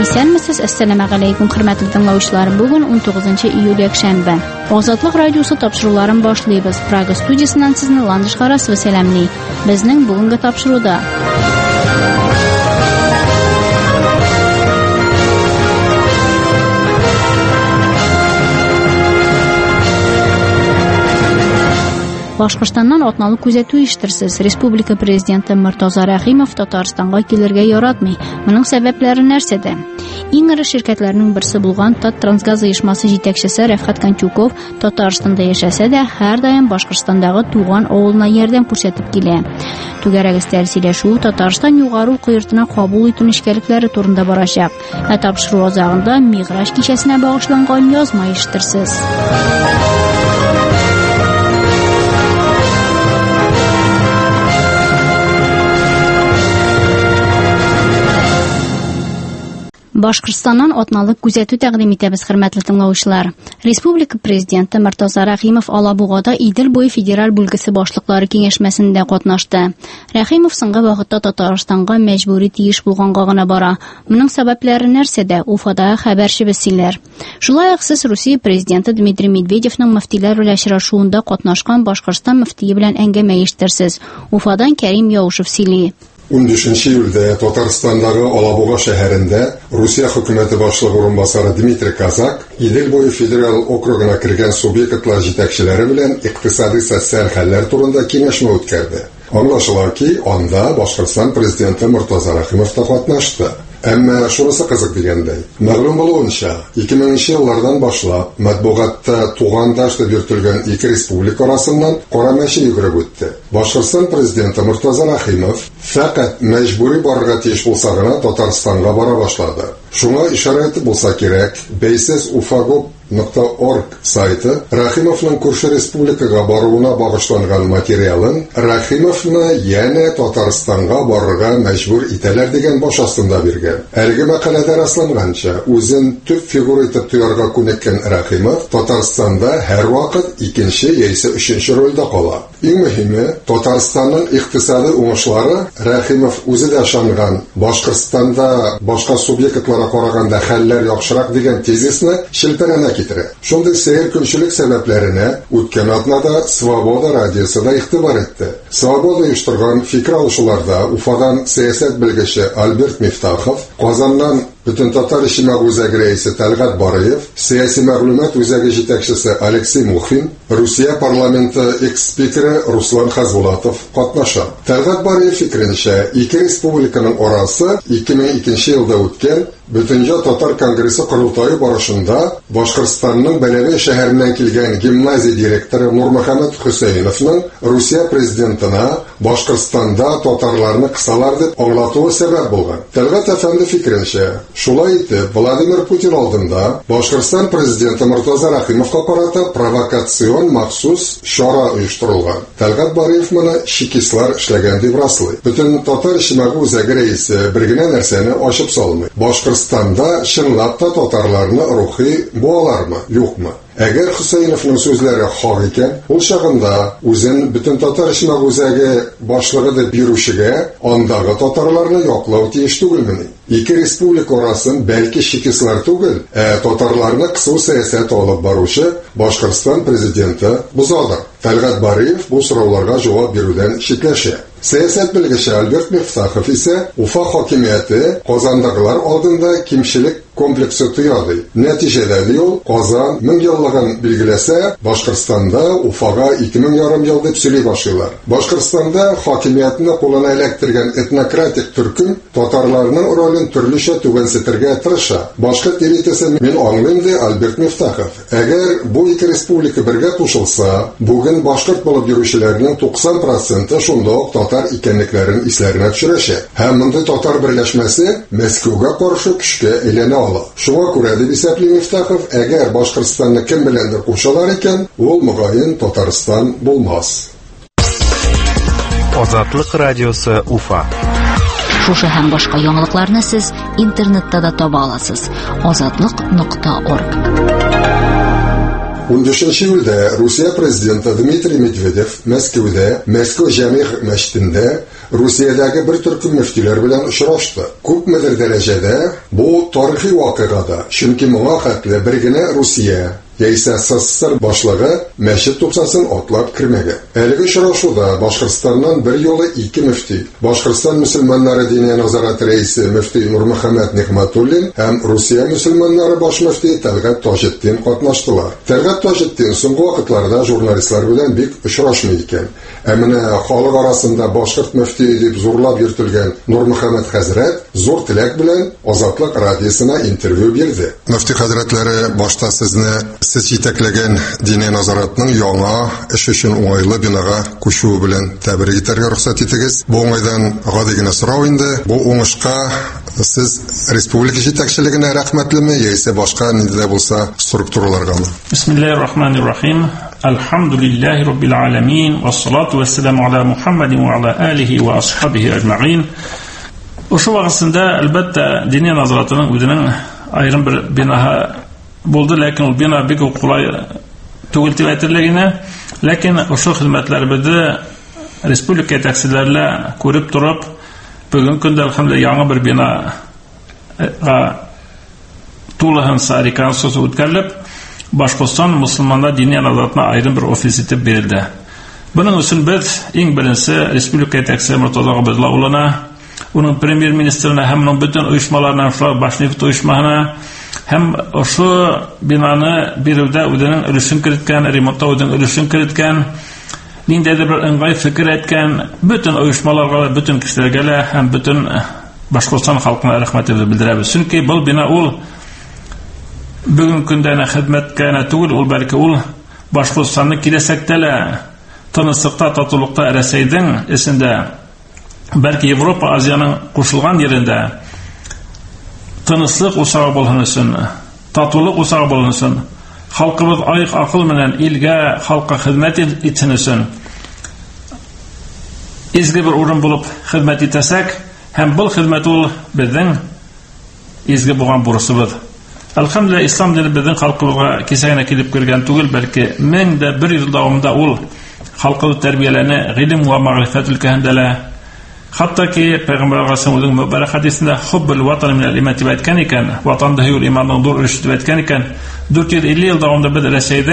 Исәнмесез, әссәламу алейкум, хөрмәтле тыңлаучылар. Бүген 19 июль якшәмбе. Азатлык радиосы тапшыруларын башлыйбыз. Прага студиясыннан сезне Ландыш Харасова сәламлый. Безнең бүгенге тапшыруда Башкортстаннан атналык күзәтү ишеттерсез. Республика президенты Муртаза Рәхимов Татарстанга килергә яратмый. Моның сәбәпләре нәрсәдә? Иң ире ширкәтләрнең берсе булган Таттрансгаз оешмасы җитәкчесе Рәфкать Кончуков Татарстанда яшәсә дә, һәр даим Башкортстандагы туган авылына ярдәм күрсәтеп килә. Түгәрәк өстәл сөйләшү Татарстан югары уку йортына кабул итү нишкәлекләре турында барачак. Тапшыру азагында Миграж кичәсенә багышланган язма ишеттерсез. Башкортстаннан атналык күзәтү тәкъдим итәбез, хөрмәтле тыңлаучылар. Республика президенты Муртаза Рәхимов Алабугада Идел буе федераль бүлгесе башлыклары киңәшмәсендә катнашты. Рәхимов соңгы вакытта Татарстанга мәҗбүри тиеш булганга гына бара. Моның сәбәпләре нәрсәдә? Уфада хәбәрчебез сөйләр. Шулай ук сез Русия президенты Дмитрий Медведевның мөфтиләр очрашуында катнашкан Башкортстан мөфтие белән әңгәмә ишеттерсез. Уфадан Кәрим Яушев сөйли. 13 июльдә Татарстандагы Алабуга шәһәрендә Русия хөкүмәте башлыгы урынбасары Дмитрий Казак Идел буе федераль округына кергән субъектлар җитәкчеләре белән икътисади социаль хәлләр турында киңәшмә үткәрде. Аңлашыла ки, анда Башкортстан президенты Муртаза Рәхимов та катнашты. Әмма шунысы кызык дигәндәй, мәгълүм булуынча, 2000 еллардан башлап матбугатта тугандаш дип йөртелгән ике республика арасыннан кара мәче йөгереп үтте. Башкортстан президенты Муртаза Рәхимов фақат мәҗбүри барырга тиеш булса гына Татарстанга бара башлады. Шуңа ишарә итеп булса кирәк, basis.ufagop.org сайты Рәхимовның күрше республикага баруына багышланган материалын Рәхимовны яне Татарстанга барырга мәҗбүр итәләр дигән баш астында биргән. Әлеге мәкаләдә расланганча, үзен төп фигура итеп тоярга күнеккән Рәхимов Татарстанда һәр вакыт икенче яисә өченче рольдә кала. Иң мөһиме, Татарстанның икътисади уңышлары Рәхимов үзе дә ышанган Башкортстанда башка субъектларга караганда хәлләр яхшырак дигән тезисны шелпәрәнә китерә. Шундый сәер көнчелек сәбәпләренә үткән атнада Свобода радиосы да игътибар итте. Свобода оештырган фикер алышуларда Уфадан сәясәт белгече Альберт Мифтахов, Казаннан Бүтән татар ишмәг үзәге рәисе Тәлгат Барыев, сәяси мәгълүмат үзәге җитәкчесе Алексей Мухин, Русия парламенты экс-спикеры Руслан Хазбулатов катнаша. Тәлгат Барыев фикеренчә, ике республиканың арасы 2002 елда үткән Бөтенҗа татар конгрессы курултайы барышында Башкортстанның Бәләбәй шәһәреннән килгән гимназия директоры Нурмөхәммәд Хөсәйновның Русия президентына Башкортстанда татарларны кысалар дип аңлатуы сәбәп булган. Тәлгат әфәнде фикеренчә, шулай итеп, Владимир Путин алдында Башкортстан президенты Муртаза Рәхимовка карата провокацион махсус чара оештырылган. Тәлгат Барыев моны чекистлар эшләгән дип раслый. Бүтән татар ишмәге үзәге рәисе бер генә нәрсәне ачып салмый. Башкортстанда чынлап та татарларны рухи буалармы, юкмы? Әгәр Хөсәйновның сүзләре хак икән, ул чагында үзен бүтән татар ишмәге үзәге башлыгы дип бирүчегә андагы татарларны яклау тиеш түгелмени? Ике республика арасын бәлки чекистлар түгел, татарларны кысу сәясәт алып баручы Башкортстан президенты бузадыр. Тәлгат Барыев бу сорауларга җавап бирүдән читләшә. Сәясәт белгече Альберт Мифтахов исә Уфа хакимияте Казандагылар алдында кимчелек комплексы туяды. Нәтиҗәдә ул Казан 1000 еллыгын билгеләсә, Башкортстанда Уфага 2000 ярым ел дип сөйли башлыйлар. Башкортстанда хакимиятны кулына эләктергән этнократик төркем татарларның ролен төрлечә түбәнсетергә тырыша. Башкорт элитасы мин аңлыйм ди Альберт Мифтахов. Әгәр бу ике республика бергә кушылса, бүген башкорт булып йөрүчеләрнең 90% шунда ук татар икәнлекләрен исләренә төшерәчәк. Һәм мондый татар берләшмәсе Мәскәүгә каршы көчкә әйләнә ала. Шуңа күрә дип исәпли Мифтахов, әгәр Башкортстанны кем беләндер кушалар икән, ул мөгаен Татарстан булмас. Азатлык радиосы Уфа. Шушы һәм башка яңалыкларны сез интернетта да таба аласыз. Azatlyk.org. 13 июльдә Русия президенты Дмитрий Медведев Мәскәүдә, Мәскәү җәмигъ мәчетендә Русиядәге бер төркем мөфтиләр белән очрашты. Күпмедер дәрәҗәдә бу тарихи вакыйгада, чөнки моңа хәтле бер генә Русия яисә СССР башлыгы мәчет тупсасын атлап кирмәгән. Әлеге очрашуда Башкортстаннан бер юлы 2 мөфти, Башкортстан мөселманнары диния назараты рәисе мөфти Нурмөхәммәд Нигъмәтуллин һәм Русия мөселманнары баш мөфти Тәлгат Таҗетдин катнаштылар. Тәлгат Таҗетдин соңгы вакытларда журналистлар белән бик очрашмый икән. Ә менә халык арасында башкорт мөфти дип зурлап йөртелгән Нурмөхәммәд хәзрәт зур теләк белән Азатлык радиосына интервью бирде. Мөфти хәзрәтләре, башта сез җитәкләгән дини назаратның яңа эш өчен уңайлы бинага күчүе белән тәбрик итәргә рөхсәт итегез. Бу уңайдан гади генә сорау инде. Бу уңышка сез республика җитәкчелегенә рәхмәтлеме яисә башка ниндидә булса структураларгамы? Бисмиллаһир-рахманир-рахим. Алхамдулиллаһи раббил аламин вассалату вассаламу ала Мухаммадин ва ала алихи ва асхабихи аҗмаин. Ошо вакытында әлбәттә дини назаратның үзенең айрым бер бинаһы булды, ләкин ул бина бик кулай түгел дип әйтерлегенә, ләкин ошо хезмәтләребезне республика җитәкчеләренә күреп торып, бүген көндә әлхәмдүлилләһ яңа бер бинага тулыһынса реконструкция үткәрелеп, Башкортстан мусламаннар дини назаратына айрым бер офис итеп бирелде. Буның өчен без иң беренче республика җитәкчесе Мортаза Габдулла улына, уның премьер-министрына һәм уның бөтен оешмаларына, Башнефть оешмаһына һәм ошо бинаны бирүдә үзенең өлешен керткән, ремонтта үзенең өлешен керткән, ниндәйдер бер ыңгай фикер әйткән бөтен оешмаларга, бөтен кешеләргә дә һәм бөтен Башкортстан халкына рәхмәтебезне белдерәбез. Чөнки бу бина ул бүген көндә хезмәткә түгел, ул бәлки ул Башкортстанны киләсәктә дә тынычлыкта, татулыкта Рәсәйнең эчендә, бәлки Европа, Азияның кушылган yerендә тынычлык усагы булсын өчен, татулык усагы булсын өчен, халкыбыз айык акыл белән илгә, халкка хезмәт итсен өчен изге бер урын булып хезмәт итәсәк, һәм бу хезмәт ул безнең изге булган бурысыбыз. Әлхәмдүлилләһ, ислам дине безнең халкыбызга кисәгенә килеп кергән түгел, бәлки 1100 ел дәвамында ул халкыбыз тәрбияләнә, гыйлем ва мәгърифәт өлкәһендә лә. Хатта ки Пәйгамбәр Алейһиссәламның мөбарәк хадисендә хуббул ватан минал иман дип әйткән икән, ватанда һәр иманның зур өлеше дип әйткән икән. 450 ел дәвамында без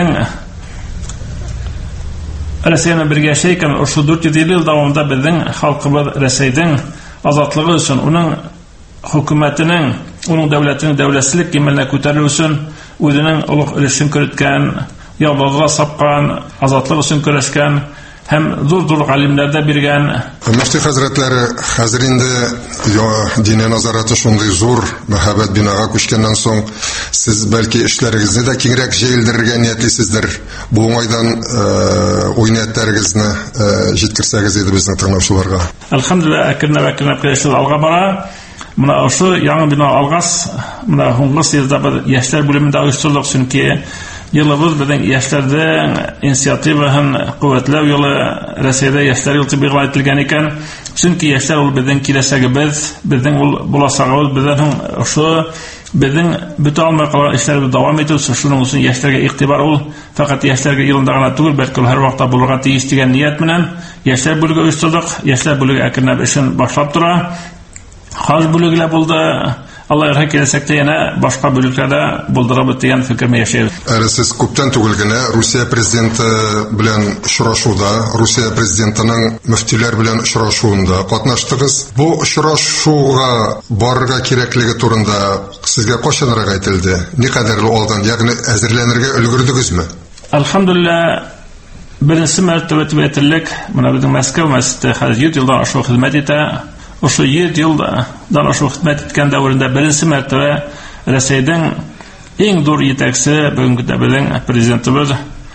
Рәсәйнең бергә яшәйкән, ошо 450 ел дәвамында безнең халкыбыз Рәсәйнең азатлыгы өчен, уның хөкүмәтенең, уның дәүләтенең дәүләтсезлек кимәленә күтәрелү өчен үзенең улуг өлешен керткән, ялгызга сапкан, азатлык өчен көрәшкән һәм зур галимнәрдә биргән. Мөфти хәзрәтләре, хәзер инде дини назараты шундый зур мәхәббәт бинага күчкәннән соң, сез бәлки эшләрегезне дә киңрәк җәелдерергә ниятлисездер. Бу уңайдан уйнәтләрегезне җиткерсәгез иде безнең тыңлаучыларга. Әлхәмдүлилләһ, әкренләп килешү алга бара. Менә ошо яңа бина алгас, менә һуңгы елда яшьләр бүлемендә оештырдык, чөнки елыбыз безнең яшьләрнең инициативаһын куәтләү елы Рәсәйдә яшьләр елы дип әйтелгән икән. Чөнки яшьләр ул безнең киләчәгебез, безнең ул буласагыбыз, безнең ошо безнең бөтә алмай калган эшләребез дәвам итү, шуның өчен яшьләргә игътибар ул фақат яшьләргә елында гына түгел, бәлки һәр вакытта булырга тиеш дигән ният белән яшьләр бүлеге оештырдык. Яшьләр бүлеге әкренләп эшен башлап тора. Хәзер бүлеге булды. Алла ярһә киләсәктә яна башка бүлекләрдә булдырабыз дигән фикерне яшәйбез. Әле сез күптән түгел генә Русия президенты белән очрашуда, Русия президентының мөфтиләр белән очрашуында катнаштыгыз. Бу очрашуга барырга кирәклеге турында сезгә кайчанрак әйтелде? Никадәр алдан, ягъни әзерләнергә өлгердегезме? Алхамдулиллаһ, беренче мәртәбә әйтерлек, менә безнең Мәскәү мәсҗиде хәзер 7 елдан ашу хезмәт итә. Ошо 7 елдан ашу хезмәт иткән дәврендә беренче мәртәбә Рәсәйнең иң зур җитәкчесе, бүгенге безнең президентыбыз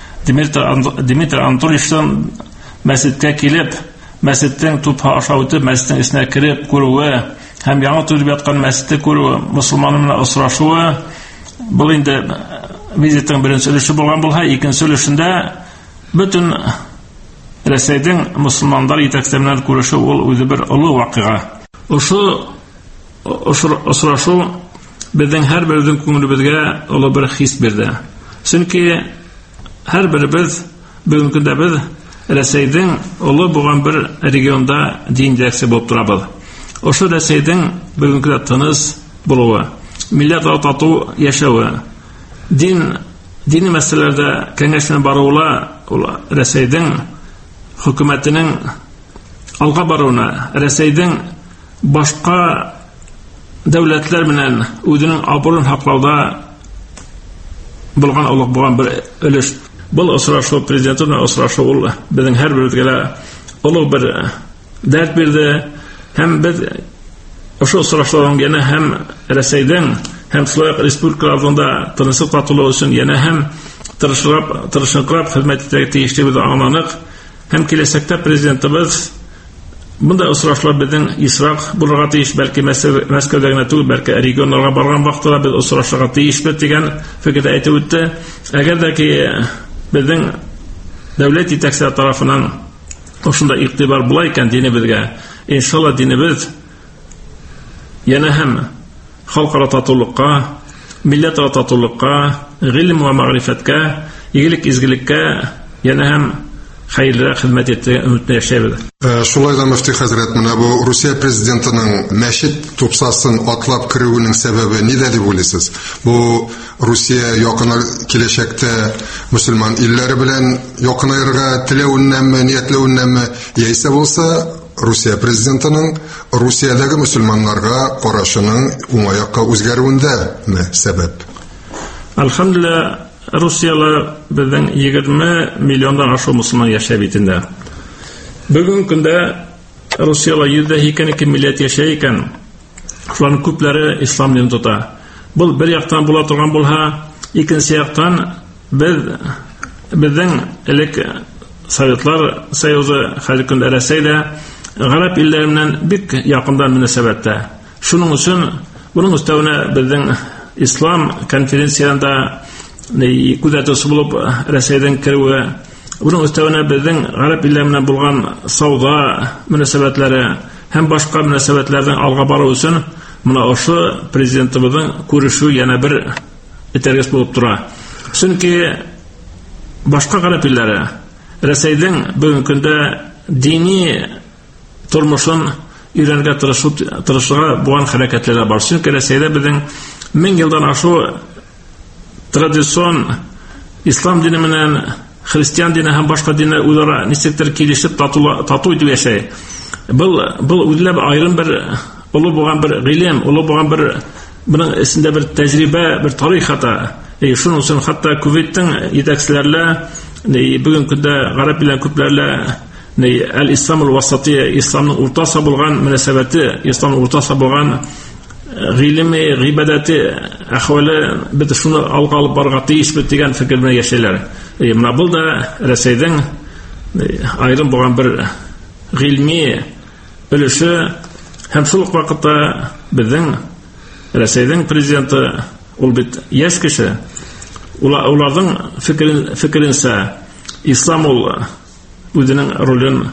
Дмитрий Анатольевичтың мәсҗидкә килеп, мәсҗидтән тупха аша үтеп, мәсҗидтән эченә кирип күрүе һәм яңа төзелеп яткан мәсҗидте күрүе, мусулман белән очрашуы, бу инде визиттың беренче өлеше булган булса, икенче өлешендә бөтен Рәсәйнең мусулмандар җитәкчеләренә күрешү ул үзе бер олы вакыйга. Ошо очрашу безнең һәр беребезнең күңелебезгә олы бер хис бирде. Чөнки һәр беребез бүгенге көндә без Рәсәйдең олы булган бер регионда дин дәксе булып торабыз. Ошо Рәсәйдең бүгенге тыныч булуы, милләт тату яшәүе, дини мәсьәләләрдә кәңәшмә баруы ул Рәсәйдең хөкүмәтенең алга баруына, Рәсәйдең башка дәүләтләр белән үзенең абруен хаклауда булган олуг булган бер өлеш. Бұл осрашу президентына осрашу ул безнең һәрберебезгә олуг бер дәрт бирде. Һәм без ошо осрашлардан яна һәм Рәсәйдән һәм Словак республикаларында тынычлык татулыгы өчен яна һәм тырышынрак хезмәт итәргә тиешлебез аңланык. Һәм киләчәктә президентыбыз бундай осрашлар безнең исрак булырга тиеш, бәлки Мәскәүдә генә түгел, бәлки регионнарга барган вакытта без осрашырга тиешбез дигән фикердә әйтеп үтте. Әгәр дә ки безнең дәүләт итәкчеләре тарафыннан ошонда игътибар була икән динебезгә, иншалла динебез яна һәм халыкара татулыкка, милләтара татулыкка, гыйлем ва мәгърифәткә, игелек изгелеккә яна һәм хәерле хезмәт итәргә өмөтле яшәбез. Шулай да мөфти хәзрәт, менә бу Русия президентының мәчет тупсасын атлап кирүенең сәбәбе нидә дип уйлыйсыз? Бу Русия якын киләчәктә мөселман илләре белән якынайырга теләвеннәнме, ниятләвеннәнме, яисә булса Русия президентының Русиядәге мөселманнарга карашының уңаякка үзгәрүендәме сәбәп? Алхамдулилlah, Русиялы безнең 20 миллиондан ашу мөселман яшәп битендә. Бүген көндә Русиялы 102 милләт яшәй икән. Шуларның күпләре ислам динен тота. Бу бер яктан була торган булса, икенче яктан безнең элек Советлар Союзы хәзер көндә Рәсәйдә гарәп илләре белән бик якындан мөнәсәбәттә. Шуның өчен буның өстәвенә безнең ислам конференциясында күзәтүче булып Рәсәйдән кирүе, буның өстәвенә безнең гарәп илләре белән булган сауда мөнәсәбәтләре һәм башка мөнәсәбәтләрдән алга бару өчен моны ошо президентыбызның күрешү яна бер этәргес булып тора. Чөнки башка гарәп илләре Рәсәйдән бүген көндә дини тормышын өйрәнергә тырышырга булган хәрәкәтләр бар. Чөнки Рәсәйдә безнең 1000 елдан ашу традицион ислам дине менән христиан дине һәм башка диннәр үзара ничектер килешеп тату итеп яшәй. Бу үзләп аерым бер олы булган бер гыйлем, олы булган бер буның исендә бер тәҗрибә, бер тарих хата. Шуның өчен хәтта Кувейттың итәкчеләре бүген көндә гарәп белән күпләрләр al-Islam al-Wasatiyya, исламның уртасы булган мөнәсәбәте, исламның уртасы булган гыйлеме, гыйбадәте әхвалы бит шуны алга алып барырга тиешбез дигән фикер белән яшәйләр. Менә бу да Рәсәйдән аерым булган бер гыйльми өлеше һәм шул ук вакытта безнең Рәсәйдән президенты ул бит яшь кеше. Уларның фикеренсә ислам ул үзенең ролен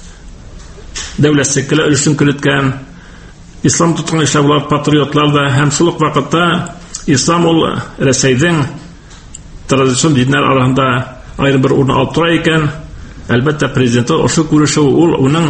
дәүләтсеккә өлешен керткән. Ислам тоткан ишаулар, патриотлар да һәм шул ук вакытта ислам ул Рәсәйдән традицион диннәр арасында аерым бер урын алып тора икән. Әлбәттә президенты ошо күрешү ул уның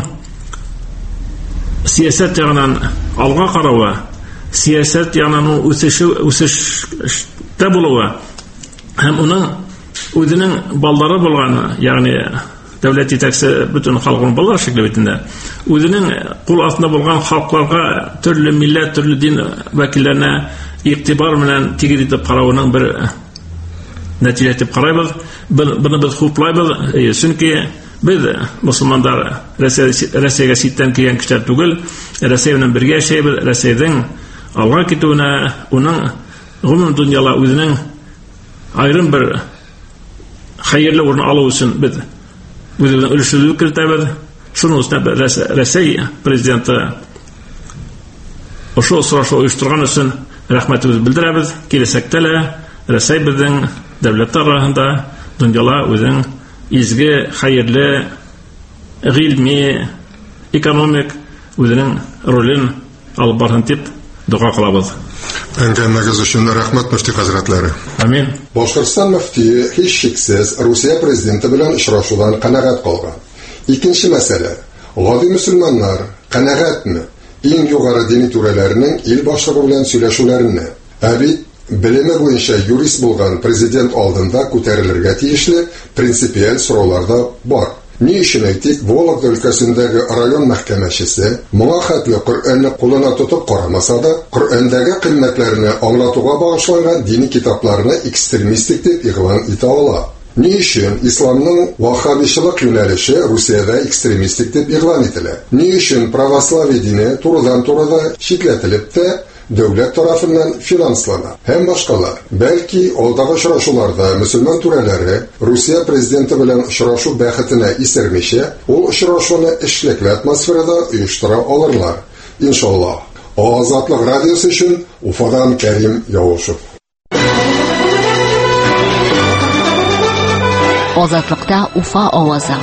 сиясәт ягынан алга каравы, сиясәт ягынан үсештә булуы һәм уның үзенең балдары булган, ягъни дәүләт итәкчесе бөтен халкының баллары шикелле битендә. Үзенең кул астында булган халыкларга, төрле милләт, төрле дин вәкилләренә игътибар белән тигез итеп карауның бер нәтиҗә итеп карайбыз. Буны без хуплайбыз, чөнки без мусламаннар Рәсәйгә ситтән килгән кешеләр түгел, Рәсәй белән бергә яшәйбез. Рәсәйдән алга китүенә, уның гомум дөньяла үзенең аерым бер хәерле урын алу өчен без үзебезнең өлешебезне кертәбез. Шуның өстенә Рәсәй президенты ошо сорашу оештырган өчен рәхмәтебезне белдерәбез. Киләчәктә лә Рәсәй безнең дәүләтләр арасында дөньяла үзенең изге, хәерле, гыйльми, экономик үзенең ролен алып барсын дип дуга кылабыз. Әңгәмәгез өчен рәхмәт, мөфти хәзрәтләре. Амин. Башкортстан мөфтие һич шиксез Русия президенты белән очрашудан канәгать калган. Икенче мәсьәлә. Гади мөселманнар канәгатьме? Иң югары дини түрәләренең ил башлыгы белән сөйләшүләренә. Әбит белеме буенча юрист булган президент алдында күтәрелергә тиешле принципиаль сорауларда бар. Ни өчен әйтик, Вологда өлкәсендәге район мәхкәмәчесе моңа хәтле Коръәнне кулына тотып карамаса да, Коръәндәге кыйммәтләрне аңлатуга багышланган дини китапларны экстремистик дип игълан итә ала. Ни өчен исламның ваххабичылык юнәлеше Русиядә экстремистик дип игълан ителә? Ни өчен православие дине турыдан-турыда читләтелеп тә дәүләт тарафыннан финанслана? Һәм башкалар. Бәлки, алдагы очрашуларда мөселман түрәләре Русия президенты белән очрашу бәхетенә исермичә, ул очрашуны эшлекле атмосферада оештыра алырлар. Иншаллах. Азатлык радиосы өчен Уфадан Кәрим Яушев. Азатлыкта Уфа авазы.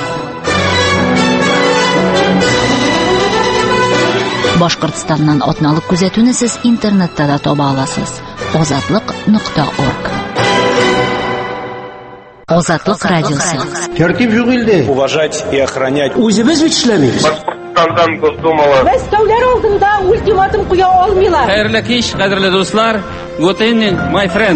Башкортстаннан атналык күзәтүне сез интернетта да таба аласыз. Азатлык.орг. Азатлык радиосы. Тәртип юк илдә. Уважать и охранять. Үзебез бит эшләмибез. Башкортстандан Госдумала. Мәскәүләр алдында ультиматум куя алмыйлар. Хәерле кич, кадерле дуслар. Good evening, my friends.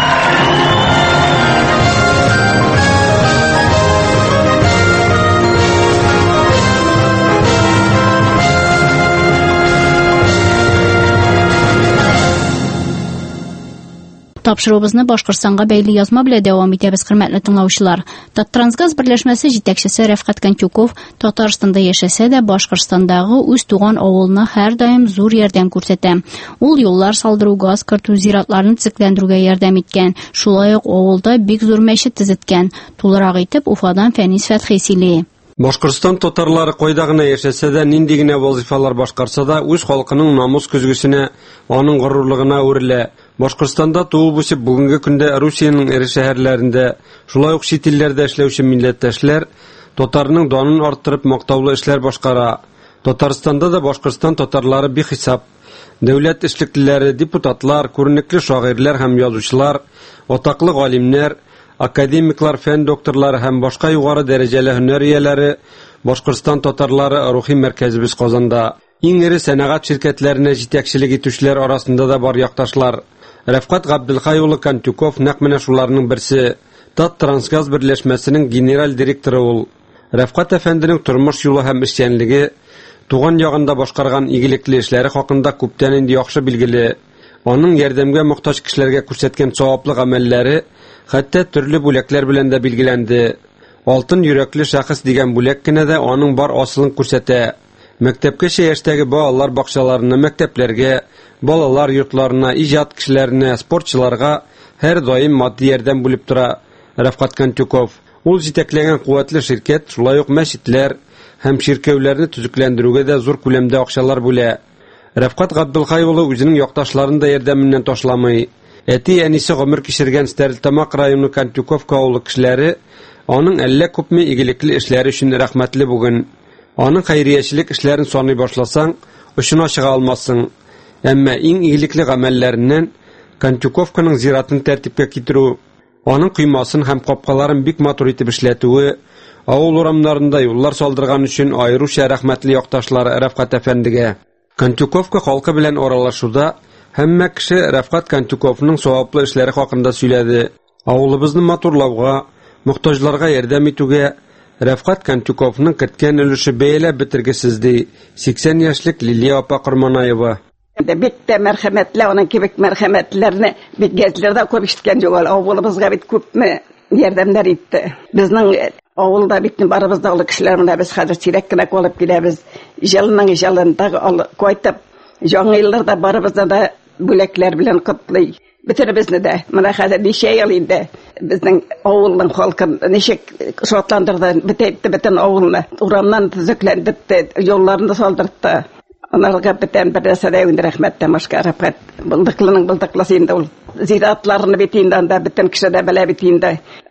Тапшыруыбызны Башкортстанга бәйле язма белән дәвам итәбез, хөрмәтле тыңлаучылар. Таттрансгаз берләшмәсе җитәкчесе Рәфкать Кантюков Татарстанда яшәсә дә, Башкортстандагы үз туган авылына һәрдаим зур ярдәм күрсәтә. Ул юллар салдыру, газ кертү, зиратларны төзекләндерүгә ярдәм иткән. Шулай ук авылда бик зур мәчет төзеткән. Тулырак итеп Уфадан Фәнис Фәтхи сөйли. Башкортстан татарлары кайда гына яшәсә дә, нинди генә вазифалар башкарса да, үз халкының намус көзгесенә, аның горурлыгына үрелә. Башкортстанда туып үсеп бүгенге көндә Русиянең ире шәһәрләрендә, шулай ук чит илләрдә эшләүче милләттәшләр татарның данын арттырып мактаулы эшләр башкара. Татарстанда да Башкортстан татарлары бихисап. Дәүләт эшлеклеләре, депутатлар, күренекле шагыйрьләр һәм язучылар, атаклы галимнәр, академиклар, фән докторлары һәм башка югары дәрәҗәле һөнәр ияләре Башкортстан татарлары рухи мәркәзебез Казанда. Иң ире сәнәгать ширкәтләренә җитәкчелек итүчеләр арасында да бар якташлар. Рәфкать Габделхай улы Кантюков нәкъ менә шуларның берсе. Таттрансгаз берләшмәсенең генераль директоры ул. Рәфкать әфәнденең тормыш юлы һәм эшчәнлеге, туган ягында башкарган игелекле эшләре хакында күптән инде яхшы билгеле. Аның ярдәмгә мохтаҗ кешеләргә күрсәткән саваплы гамәлләре хәтта төрле бүләкләр белән дә билгеләнде. Алтын йөрәкле шәхес дигән бүләк кенә дә аның бар асылын күрсәтә. Мәктәпкәчә яшьтәге балалар бакчаларына, мәктәпләргә, балалар йортларына, иҗат кешеләренә, спортчыларга һәр даим матди ярдәм бүлеп тора Рәфкать Кантюков. Ул җитәкләгән куәтле ширкәт, шулай ук мәчетләр һәм ширкәүләрне төзекләндерүгә дә зур күләмдә акчалар бүлә. Рәфкать Габделхай улы үзенең якташларын да ярдәменнән ташламый. Әти-әнисе гомер кичергән Стәрлетамак районы Кантюковка авылы кешеләре аның әллә күпме игелекле эшләре өчен рәхмәтле бүген. Аның хәйриячелек эшләрен саный башласаң, очына чыга алмассың. Әмма иң игелекле гамәлләреннән Кантюковканың зиратын тәртипкә китерү, аның кыймасын һәм капкаларын бик матур итеп эшләтүе, авыл урамнарында юллар салдырган өчен аеруча рәхмәтле якташлары Рәфкать әфәндегә. Кантюковка халкы белән аралашуда һәммә кеше Рәфкать Кантюковның саваплы эшләре хакында сөйләде. Авылыбызны матурлауга, мохтаҗларга ярдәм итүгә Рәфкать Кантюковның керткән өлеше бәяләп бетергесез ди 80 яшьлек Лилия апа Корманаева. Бик тә мәрхәмәтле, аның кебек мәрхәмәтләрне бит гәзитләрдә күп ишеткән югал. Авылыбызга бит күпме ярдәмнәр итте. Безнең авылда бит барыбыз да ул кешеләрне без хәзер сирәк кенә алып киләбез. Җылның җылында кайтып, яңа елларда барыбыз да бүләкләр белән котлый. Бөтенебезне дә, менә хәзер ничә ел инде безнең авылның халкын ничек шатландырды, бөтен авылны урамнан төзекләндерде, юлларны салдырды. Анарга бөтен бер нәрсәдә инде рәхмәт тамашка Рәфкать. Булдыклының булдыкласы инде ул. Зиратларны бит инде анда бөтен кеше дә белә бит инде.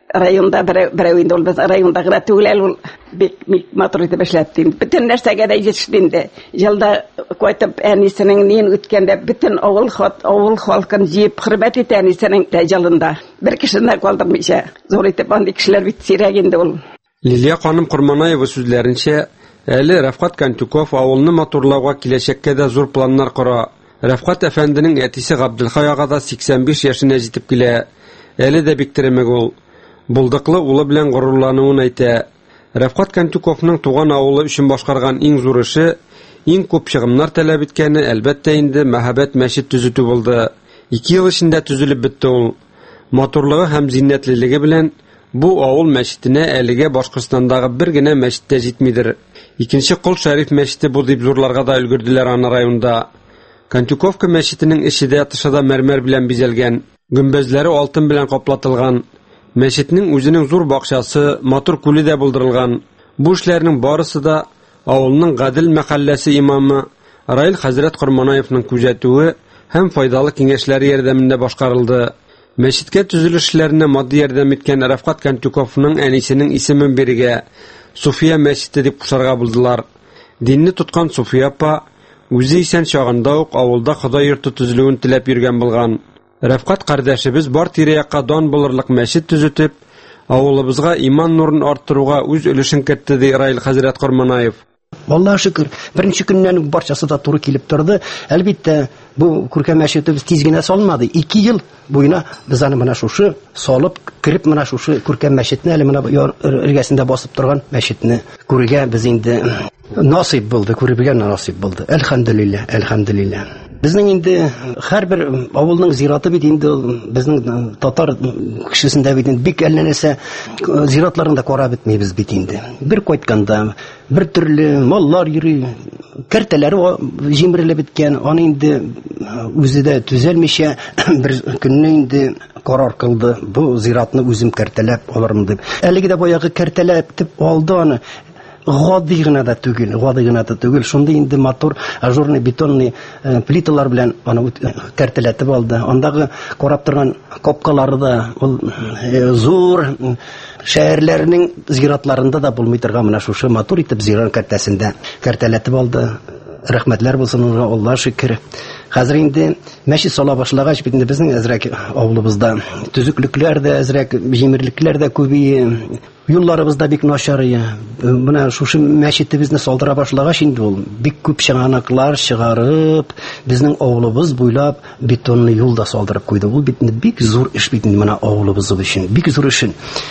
rayonda bireğinde ol, biz rayonda gıra tügülel ol, bek motor ite başlattın. Bütün nersege de yetiştinde. Yılda koytup enisinin neyin ütkende bütün oğul halkın jiyip hürmet ite enisinin de yılında. Bir kişiden kaldırmışa. Zor ite bandı kişiler bitsiraginde ol. Liliya Hanım Kurmanayeva sözlerince, Eli Rafkat Kantukov avulunu motorlauga kileşekke de zor planlar kura. Rafkat Efendi'nin etisi Abdülhayaga da 85 yaşına jitip kile. Eli de biktiremek ol. Buldaklı ulu bilen gururlanıውን ayta. Rafkat Kantukov'ның tuğan avulu üçün başkargan iň zor işi, iň köp çyгымlar talep etkeni elbette indi Mahabet meşit tüzütü buldu. 2 yıl içinde tüzülüp bitti ol. Motorluğu hem zinnetliligi bilen bu avul meşitine elige Başkırstandağı bir gine meşitte jitmidir. İkinci Kul Şerif meşiti bu dip zorlarga da ülgürdüler ana rayonda. Kantukovka meşitinin işide tışada mermer bilen bizelgen, gümbözleri altın bilen koplatılgan, meşitinin üzünün zor bakşası, motor kuli de buldurulgan. Bu işlerinin barısı da avulunun Gadil Mahallesi imamı Rail Hazret Kurmanayev'nin küzetüğü hem faydalı kengeçleri yerdeminde başkarıldı. Meşitke tüzülüşlerine maddi yardım etken Rafkat Kantukov'ның enisinin ismin birige Sufiya Meşiti dip kuşarga buldular. Dinni tutkan Sufiya apa, Uzi isen çağında oq avulda Xuda yurtu tüzülüğün tilep yürgen bulgan. Rafkat kardeşimiz bar tireyakka don bulurluk meşit tüzütüp, avulubuzga iman nurun arttırıga üz ölüşün ketdi di Rail Hazret Kurmanayev. Vallahi şükür. Birinci günden barçası da turu kilip durdu. Elbette bu Kurka meşiti biz tizgine solmadı. 2 yıl boyuna biz hani mana şuşu solup kirip mana şuşu Kurka meşitini eli mana irgesinde basıp durgan meşitini Kurga biz indi nasip buldu. Kurbigen nasip buldu. Elhamdülillah, elhamdülillah. Bizning indi har bir avulning zirati bit indi bizning tatar kişisinde bit indi bik ellenese ziratlarında kora bitmeyiz bit indi. Bir koytkanda bir türlü mallar yürü kerteleri o jimriyle bitken onu indi üzüde düzelmişe bir günne indi karar kıldı bu ziratını üzüm kertelep olarım dip. Eligi de boyağı kertelep tip oldu onu. Гадыгына да түгел. Шунда инде мотор ажурный бетонный плиталар белән аны кертеләтеп алды. Андагы карап торган капкалары да ул зур шәһәрләрнең зиратларында да булмый торган менә шушы мотор итеп зират кертәсендә кертеләтеп алды. Рәхмәтләр булсын уңа, Аллаһ шөкер. Хәзер инде мәчет сала башлагач бит инде безнең әзрәк авылыбызда төзүклекләр дә әзрәк, җимерлекләр дә күбие. Юлларыбыз да бик начар. Менә шушы мәчетебезне салдыра башлагач инде ул бик күп чыганаклар чыгарып, безнең авылыбыз буйлап бетонны юл да салдырып куйды. Бу бик зур эш бит инде менә авылыбыз өчен, бик зур эш.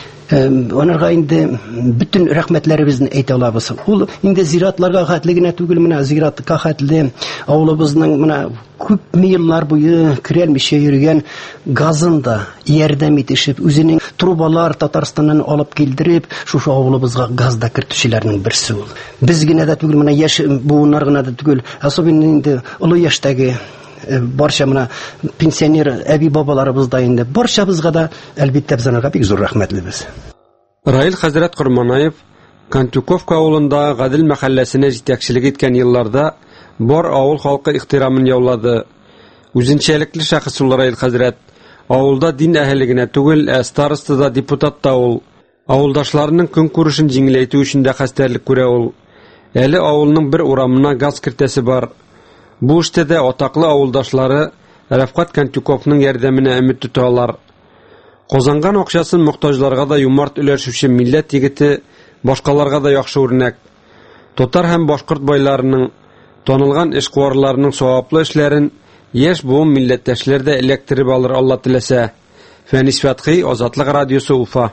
Онарга инде bütün рәхмәтләребезне әйтә алабыз. Ул инде зиратларга хәтлегенә түгел, менә зиратка хәтле авылыбызның менә күп еллар буе кирәлмичә йөргән газын да ярдәм итешеп, үзенең трубалар Татарстаннан алып килдереп, шушы авылыбызга газ да кертүчеләрнең берсе ул. Без генә дә түгел, менә яшь буыннар гына да түгел, особенно инде олы яшьтәге барча менә пенсионер әби бабаларыбыз да инде барчабызга да әлбәттә безнәргә бик зур рәхмәтлебез. Раил Хәзрәт Курманаев Кантуковка авылында Гадил мәхәлләсенә җитәкчелек иткән елларда бар авыл халкы ихтирамын яулады. Үзенчәлекле шәхес ул Раил Хәзрәт. Авылда дин әһеллегенә түгел, староста да, депутат та ул. Авылдашларының көн күрешен җиңеләйтү өчен дә хәстәрлек күрә ул. Әле авылның бер урамына газ кертәсе бар. Бу эштә дә атаклы авылдашлары Рәфкат Кантуковның ярдәменә өмет тоталар. Казанган акчасын мохтаҗларга да юмарт өләшүче милләт егете, башкаларга да яхшы үрнәк. Татар һәм башкорт байларының, танылган эшкуарларының саваплы эшләрен яшь буын милләттәшләр дә электреп алыр Алла теләсә. Фәнис Фәтхи, Азатлык радиосы, Уфа.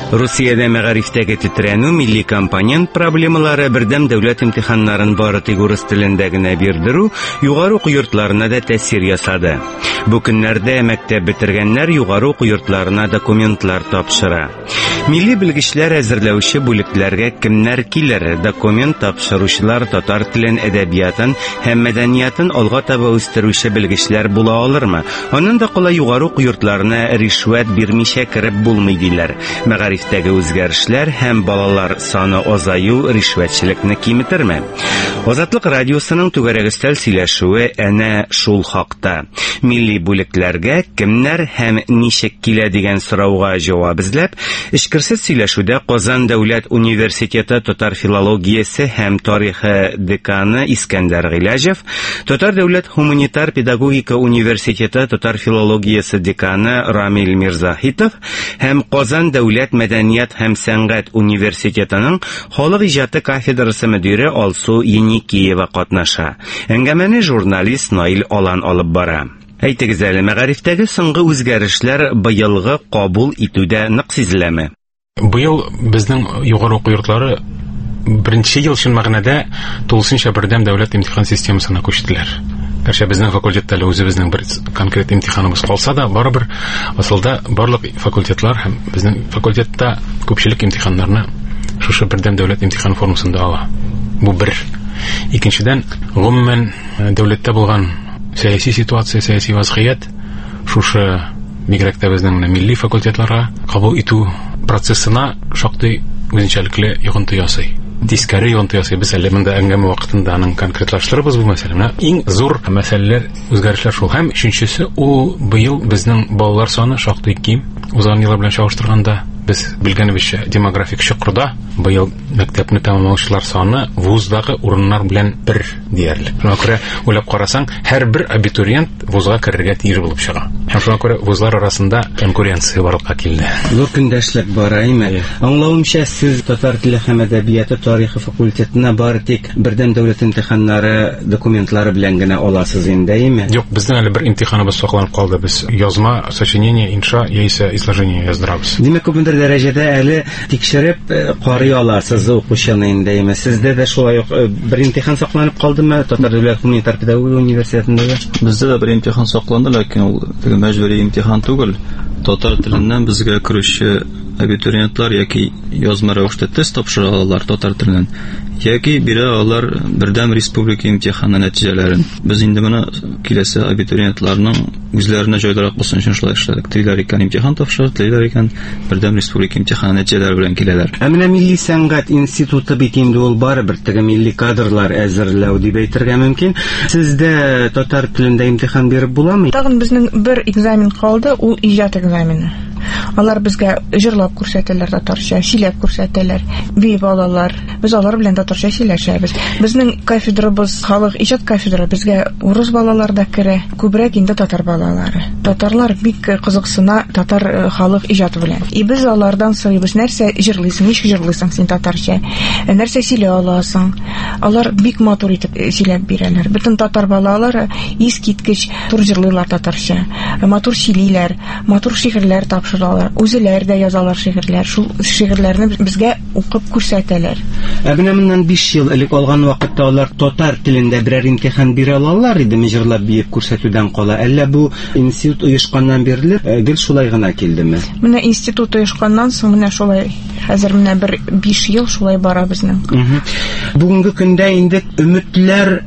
Русиядә мәгарифтәге тетрәнү милли компонент проблемалары бердәм дәүләт имтиханнарын бары тик урыс телендә генә бирдерү югары уку йортларына да тәэсир ясады. Бу көннәрдә мәктәп бетергәннәр югары уку йортларына документлар тапшыра. Милли белгечләр әзерләүче бүлекләргә кемнәр килер? Документ тапшыручылар татар телен, әдәбиятын һәм мәдәниятын алга таба үстерүче белгечләр була алырмы? Аннан да кулай югары уку йортларына ришвәт бирмичә кереп булмый диләр. Мәгарифтәге үзгәрешләр һәм балалар саны азаю ришвәтчелекне киметерме? Азатлык радиосының түгәрәк өстәл сөйләшүе әнә шул хакта. Милли бүлекләргә кемнәр һәм ничек килә дигән сорауга җавап эзләп, эшкерсез сөйләшүдә Казан дәүләт университеты татар филологиясе һәм тарихы деканы Искәндәр Гыйләҗев, Татар дәүләт гуманитар педагогика университеты татар филологиясе деканы Рамил Мирзахитов һәм Казан дәүләт мәдәният һәм сәнгать университетының халык иҗаты кафедрасы мөдире Алсу Еникеева катнаша. Әңгәмәне журналист Наил Алан алып бара. Әйтегез әле, мәгарифтәге соңгы үзгәрешләр быелгы кабул итүдә нык сизеләме? Быел безнең югары уку йортлары беренче ел чын мәгънәдә тулысынча бердәм дәүләт имтихан системасына күчтеләр. Гәрчә безнең факультетта үзебезнең бер конкрет имтиханыбыз калса да, барыбер асылда барлык факультетлар һәм безнең факультетта күпчелек имтиханнарны шушы бердәм дәүләт имтихан формасында ала. Бу бер. Икенчедән, гомумән дәүләттә булган сәяси ситуация, сәяси вазгыять шушы бигрәк тә безнең милли факультетларга кабул итү процессына шактый үзенчәлекле йогынты ясый. Дискәре йогынты ясый. Без әле монда әңгәмә вакытында аның конкретлаштырыбыз бу мәсьәләне. Иң зур мәсьәләләр, үзгәрешләр шул. Һәм өченчесе, ул быел безнең балалар саны шактый ким. Узган еллар белән чагыштырганда без белгәнебезчә демографик чокырда быел мәктәпне тәмамлаучылар саны вуздагы урыннар белән бер диярлек. Шуңа күрә уйлап карасаң, һәрбер абитуриент вузга керергә тиеш булып чыга. Һәм шуңа күрә вузлар арасында конкуренция барлыкка килде. Зур көндәшлек бар, әйме? Аңлавымча, сез татар теле һәм әдәбияты тарихы факультетына бары тик бердәм дәүләт имтиханнары документлары белән генә аласыз инде, әйме? Юк, безнең әле бер имтиханыбыз сакланып калды. Без язма, сочинение, инша яисә изложение яздырабыз. Димәк, күпмедер дәрәҗәдә әле тикшереп карый аласыз укучыны инде, әйме? Сездә дә шулай ук бер имтихан сакланып калдымы татар дәүләт гуманитар педагогия университетында? Бездә дә бер имтихан сакланды, ләкин ул мәҗбүри имтихан түгел. Татар теленнән безгә керүче абитуриентлар яки язма рәвештә тест тапшыра алалар татар теленнән, яки бирә алар бердәм республика имтиханы нәтиҗәләрен. Без инде моны киләсе абитуриентларның үзләренә җайлырак булсын өчен шулай эшләдек. Теләр икән имтихан тапшырып, теләр икән бердәм республика имтиханы нәтиҗәләре белән киләләр. Менә милли сәнгать институты бит инде ул барыбер теге милли кадрлар әзерләү дип әйтергә мөмкин. Сездә татар телендә имтихан биреп буламы? Тагын безнең бер экзамен калды, ул иҗат экзамены. Алар безгә җырлап күрсәтәләр татарча, сөйләп күрсәтәләр, бик балалар. Без алар белән татарча сөйләшәбез. Безнең кафедрабыз халык иҗат кафедра, безгә урыс балалар да керә, күбрәк инде татар балалары. Татарлар бик кызыксына татар халык иҗаты белән. Без алардан сорыйбыз, нәрсә җырлыйсың, ничек җырлыйсың син татарча? Нәрсә сөйлә аласың? Алар бик матур итеп сөйләп бирәләр. Бөтен татар балалары искиткеч тур җырлыйлар татарча. Матур сөйлиләр, матур шигырьләр тапшыралар. Үзләре дә язалар шигырьләр. Шул шигырьләрне безгә укып күрсәтәләр. Менә моннан 5 ел элек алган вакытта алар татар телендә берәр имтихан бирә алалар идеме, җырлап биеп күрсәтүдән кала. Әллә бу институт оешканнан бирле гел шулай гына килдеме? Менә институт оешканнан соң менә шулай. Хәзер менә бер 5 ел шулай бара безнең. Бүгенге көндә инде өметләр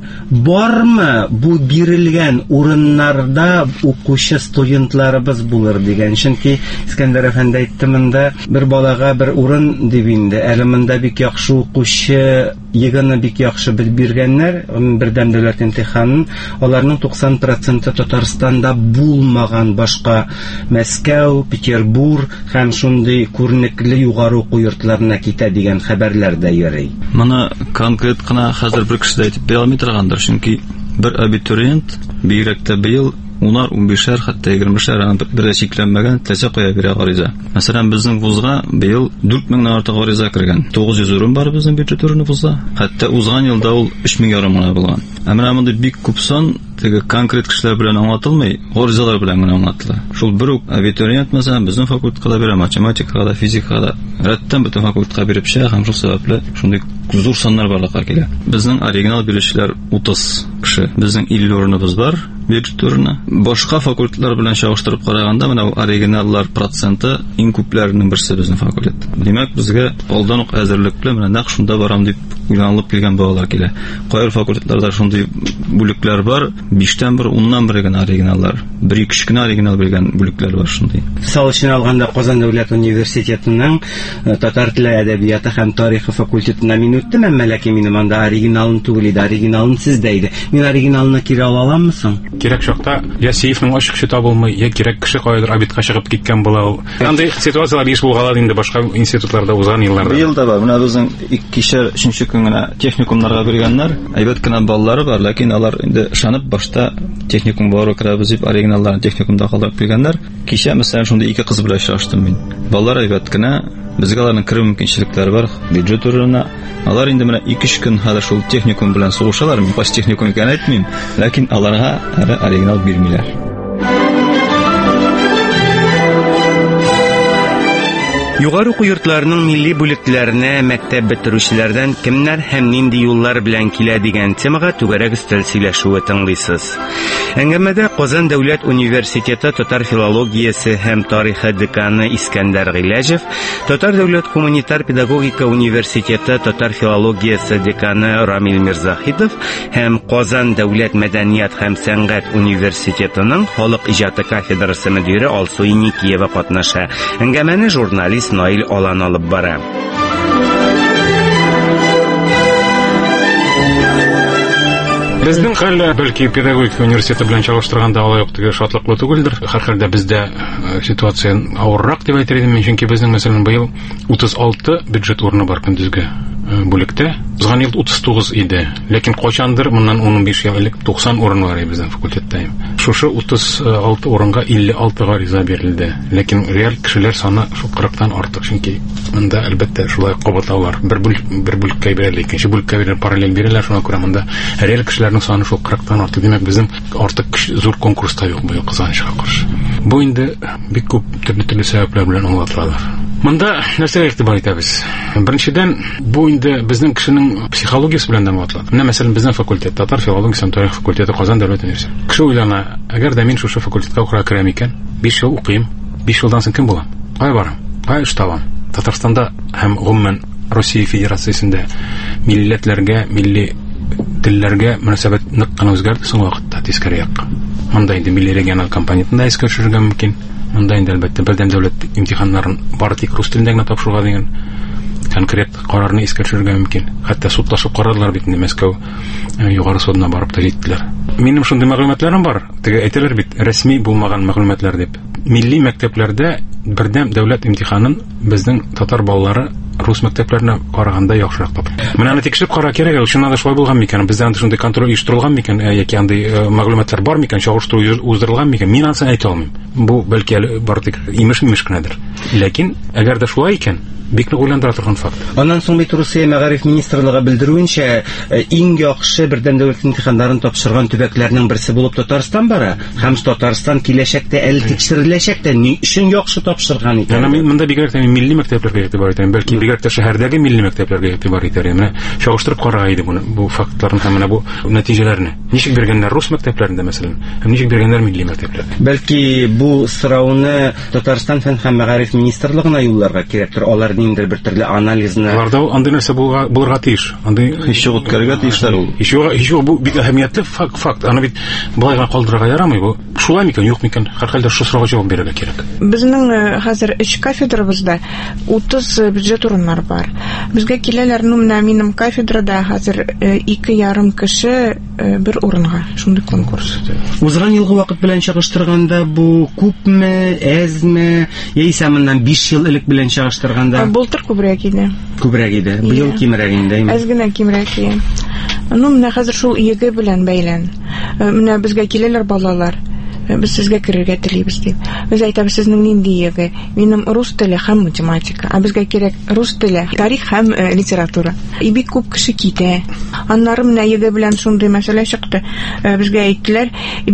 бармы бу бирелгән урыннарда укучы студентларыбыз булыр дигән? Чөнки Искәндәр әфәнде әйтте, монда бер балага бер урын дип инде. Әле монда бик яхшы укучы, егыны бик яхшы биргәннәр, бердәм дәүләт имтиханын. Аларның 90% Татарстанда булмаган, башка Мәскәү, Петербург һәм шундый күренекле югары уку йортларына китә дигән хәбәрләр дә йөри. Моны конкрет кына хәзер бер кеше дә әйтеп бирә алмый торгандыр, чөнки бер абитуриент бигрәк тә быел 10-15, хәтта 20 бер дә чикләнмәгән теләсә кая бирә гариза. Мәсәлән, безнең вузга быел 4000-нан артык гариза кергән. 900 урын бар безнең бюджет урыны вузда. Хәтта узган елда ул 3500 гына булган. Менә монда бик күп сан теге конкрет кешеләр белән аңлатылмый, горизалар белән генә аңлатыла. Шул бер үк абитуриент мәсәлән безнең факультетка да бирә, математикага да, физикага да, рәттән бөтен факультетка биреп чыга һәм шул сәбәпле шундый зур саннар барлыкка килә. Безнең оригинал бирүчеләр 30 кеше. Безнең 50 урыныбыз бар. Бюджет урыны. Башка факультетлар белән чагыштырып караганда, менә оригиналлар проценты иң күпләренең берсе безнең факультет. Димәк, безгә алдан ук әзерлек белән менә нәкъ шунда барам дип уйланылып килгән балалар килә. Кайбер факультетларда шундый бүлекләр бар, 5тән 1, 10нан 1 генә оригиналлар. 1-2 кенә оригинал белгән бүлекләр бар шундый. Мисал өчен алганда Казан дәүләт университетының татар теле әдәбияты һәм тарихы факультетына мин үттем, әмма ләкин минем анда оригиналын түгел иде, оригиналын сездә иде. Мин оригиналны кире ала аламмы соң? Кирәк чакта я Сеевның ачык кеше табылмый, я кирәк кеше кайдыр обедка чыгып киткән була ул. Андый ситуациялар еш булгалар инде башка институтларда узган елларда. Быел да бар. Менә безнең 2-3 көн генә техникумнарга биргәннәр. Әйбәт кенә баллары бар, ләкин алар инде ышанып башта техникум бару керәбез дип оригиналларын техникумда калдырып килгәннәр. Кичә мәсәлән шундый 2 кыз белән очраштым мин. Баллар әйбәт кенә, безгә аларның керү мөмкинчелекләре бар. Бюджет урынына алар инде менә 2-3 көн хәзер шул техникум белән сугышалар. Мин баш техникум икән әйтмим, ләкин аларга оригинал бирмиләр. Югары уку йортларының милли бүлекләренә мәктәп бетерүчеләрдән кемнәр һәм нинди юллар белән килә дигән темага түгәрәк өстәл сөйләшүе тыңлыйсыз. Әңгәмәдә Казан дәүләт университеты татар филологиясе һәм тарихы деканы Искәндәр Гыйләҗев, Татар дәүләт гуманитар педагогика университеты татар филологиясе деканы Рамил Мирзахитов һәм Казан дәүләт мәдәният һәм сәнгать университетының халык иҗаты кафедрасы мөдире Алсу Иникиева катнаша. Әңгәмәне журналист Наил Алан алып бара. Безнең хәлдә бәлки педагогика университеты белән чагыштырганда алай ук теге шатлыклы түгелдер. Һәрхәлдә бездә ситуация авыррак дип әйтер идем, чөнки безнең мәсәлән быел 36 бюджет урыны бар көндезге бүлектә. Узган ел 39 иде, ләкин кайчандыр моннан 15 ел элек 90 урын бар безнең факультетта. Шушы 36 урынга 56 гариза бирелде, ләкин реаль кешеләр саны шул 40тан артык, чөнки монда әлбәттә шулай кабатлаулар. Бер бүлеккә бирелә, икенче бүлеккә бирелә, параллель бирелә, шуңа күрә монда реаль кешеләрнең саны шул 40тан артык. Димәк, безнең артык зур конкурста юк быел кызганычка каршы. Бу инде бик күп төрле сәбәпләр белән аңлатылалар. Монда нәрсәгә игътибар итәбез? Беренчедән, бу инде безнең кешенең психологиясе белән дә аңлатылады. Менә мәсәлән безнең факультет, татар филологиясе һәм тарих факультеты Казан дәүләт университеты. Кеше уйлана, әгәр дә мин шушы факультетка укырга керәм икән, 5 ел укыйм, 5 елдан соң кем булам? Кая барам? Кая эш табам? Татарстанда һәм гомумән Россия Федерациясендә милләтләргә, милли телләргә мөнәсәбәт нык кына үзгәрде соң вакытта тискәре якка. Монда инде милли региональ компонентында искә төшерергә мөмкин. Монда инде әлбәттә бердәм дәүләт имтиханнарын бары тик рус телендә генә тапшыруга дигән конкрет карарны искә төшерергә мөмкин. Хәтта судлашып карадылар бит инде Мәскәү югары судына барып та җиттеләр. Минем шундый мәгълүматларым бар. Теге әйтәләр бит, рәсми булмаган мәгълүматлар дип. Милли мәктәпләрдә бердәм дәүләт имтиханын безнең татар балалары рус мәктәпләренә караганда яхшырак тапты. Менә аны тикшереп карар кирәк, шунда да шулай булган микән? Бездә анда шундый контроль оештырылган микән, яки андый мәгълүматлар бар микән, чагыштыру уздырылган микән? Мин аны әйтә алмыйм. Бу бәлки бары тик имеш кенәдер. Ләкин әгәр дә шулай икән, бик нык уйландыра торган факт. Аннан соң бит Русия мәгариф министрлыгы белдерүенчә, иң яхшы бердәм дәүләт имтиханнарын тапшырган төбәкләрнең берсе булып Татарстан бара. Һәм Татарстан киләчәктә әле тикшереләчәк тә ни өчен яхшы тапшырган икән? Мин монда бигрәк тә милли мәктәпләргә игътибар итәм, бәлки бигрәк тә шәһәрдәге милли мәктәпләргә игътибар итәм. Менә чагыштырып карарга иде бу фактларны һәм менә бу нәтиҗәләрне. Ничек биргәннәр рус мәктәпләрендә мәсәлән, һәм ничек биргәннәр милли мәктәпләрдә? Бәлки бу сорауны Татарстан фән һәм мәгариф министрлыгына юлларга кирәктер. Алар ниндидер бер төрле анализны. Аларда андый нәрсә булырга тиеш. Андый һич үткәргә тиешләр ул. Һич бу бик әһәмиятле факт. Аны бит булай гына калдырырга ярамый бу. Шулай микән, юк микән? Һәрхәлдә шу сорауга җавап бирергә кирәк. Безнең хәзер 3 кафедрабызда 30 бюджет урыннар бар. Безгә киләләр, менә минем кафедрада хәзер 2,5 кеше бер урынга. Шундый конкурс. Узган елгы вакыт белән чагыштырганда бу күпме, әзме, яисә моннан 5 ел элек белән чагыштырганда? Былтыр күбрәк иде. Күбрәк иде. Быел кимрәк инде. Әз генә кимрәк иде. Менә хәзер шул иге белән бәйлән. Менә безгә киләләр балалар. Без сезгә керергә телибез дип. Без әйтәбез, сезнең нинди йөге? Минем рус теле һәм математика. Безгә кирәк рус теле, тарих һәм литература. Бик күп кеше китә. Аннары менә йөге белән шундый мәсьәлә чыкты. Безгә әйттеләр,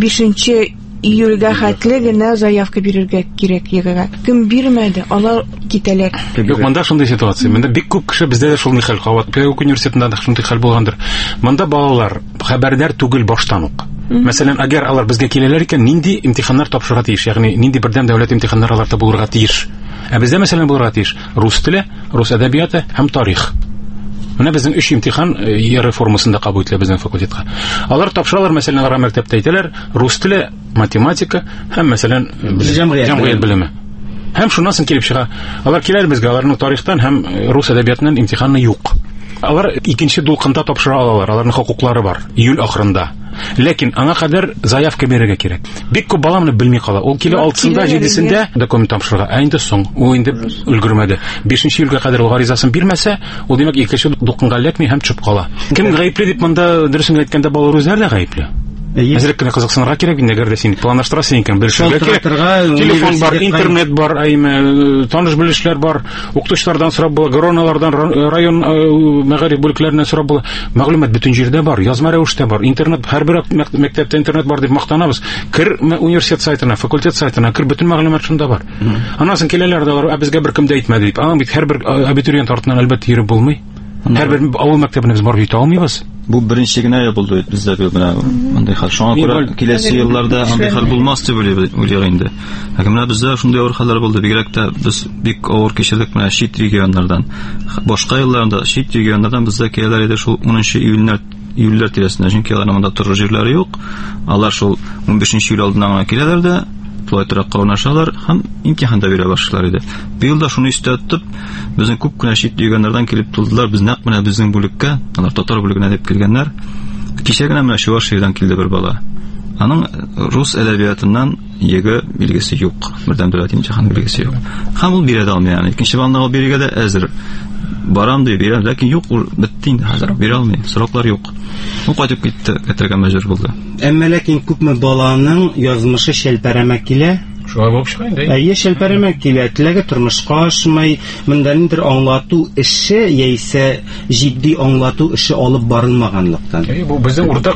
5 июльгә хәтле генә заявка бирергә кирәк йөгегә. Кем бирмәде, алар китәләр. Юк, монда шундый ситуация. Монда бик күп кеше, бездә дә шундый хәл, Хават педагогик университетында да шундый хәл булгандыр. Монда балалар хәбәрдар түгел баштан ук. Мәсәлән, әгәр алар безгә киләләр икән, нинди имтиханнар тапшырырга тиеш, ягъни нинди бердәм дәүләт имтиханнары аларда булырга тиеш. Бездә мәсәлән булырга тиеш рус теле, рус әдәбияты һәм тарих. Менә безнең 3 имтихан реформасында кабул ителә безнең факультетка. Алар тапшыралар, мәсәлән, алар мәктәптә әйтәләр, рус теле, математика һәм мәсәлән җәмгыять белеме. Һәм шуннан соң килеп чыга. Алар киләр безгә, аларның тарихтан һәм рус әдәбиятыннан имтиханы юк. Алар икенче дулкында тапшыра алалар, аларның хокуклары бар, июль ахырында. Ләкин аңа кадәр заявка бирергә кирәк. Бик күп баламны белми кала. Ул килә 6-сында, 7-сендә документ тапшырырга, ә инде соң ул инде өлгермәде. 5 июльгә кадәр ул гаризасын бирмәсә, ул димәк икенче дулкынга эләкми һәм төшеп кала. Кем гаепле дип монда дөресен әйткәндә балалар үзләре дә гаепле. Әзрәк кенә кызыксынырга кирәк инде, әгәр дә син планлаштырасың икән, белешергә кирәк. Телефон бар, интернет бар, таныш белешләр бар, укытучылардан сорап була, гороналардан, район мәгариф бүлекләреннән сорап була. Мәгълүмат бөтен җирдә бар, язма рәвештә бар. Интернет, һәрбер мәктәптә интернет бар дип мактанабыз. Кер университет сайтына, факультет сайтына, кер, бөтен мәгълүмат шунда бар. Аннан соң киләләр дә, безгә беркем дә әйтмәде дип. Аңа бит һәрбер абитуриент артыннан әлбәттә йөреп булмый. Һәрбер авыл мәктәбенә без барып җитә алмыйбыз. Бу беренче генә булды бездә менә мондый хәл. Шуңа күрә киләсе елларда андый хәл булмас дип уйлыйм инде. Ләкин менә бездә шундый авыр хәлләр булды. Бигрәк тә без бик авыр кичердек менә чит регионнардан. Башка елларда чит регионнардан бездә киләләр иде шул 10 июльләр тирәсендә. Чөнки аларның монда торыр җирләре юк. Алар шул 15 июль алдыннан гына киләләр дә платырак каунашалар һәм имтиханда бирә башлар иде. Быел да шуны истә тотып, безнең күп кенә чит регионнардан килеп тулдылар. Без нәкъ менә безнең бүлеккә, алар татар бүлегенә дип килгәннәр. Кичә генә менә Чувашиядән килде бер бала. Аның рус әдәбиятыннан йөге билгесе юк. Бердәм дәүләт имтиханы билгесе юк. Һәм ул бирә дә алмый, ягъни икенче балны ул бирергә дә әзер. Барам дип бирә, ләкин юк, ул бетте инде, хәзер бирә алмый. Сораклар юк. Ул кайтып китте, китәргә мәҗбүр булды. Әмма ләкин күпме баланың язмышы шәлпәрәмә килә. Шулай булып чыга инде. Әйе, шәлпәрәмә килә, теләге тормышка ашмый, монда ниндидер аңлату эше яисә җитди аңлату эше алып барылмаганлыктан. Бу безнең уртак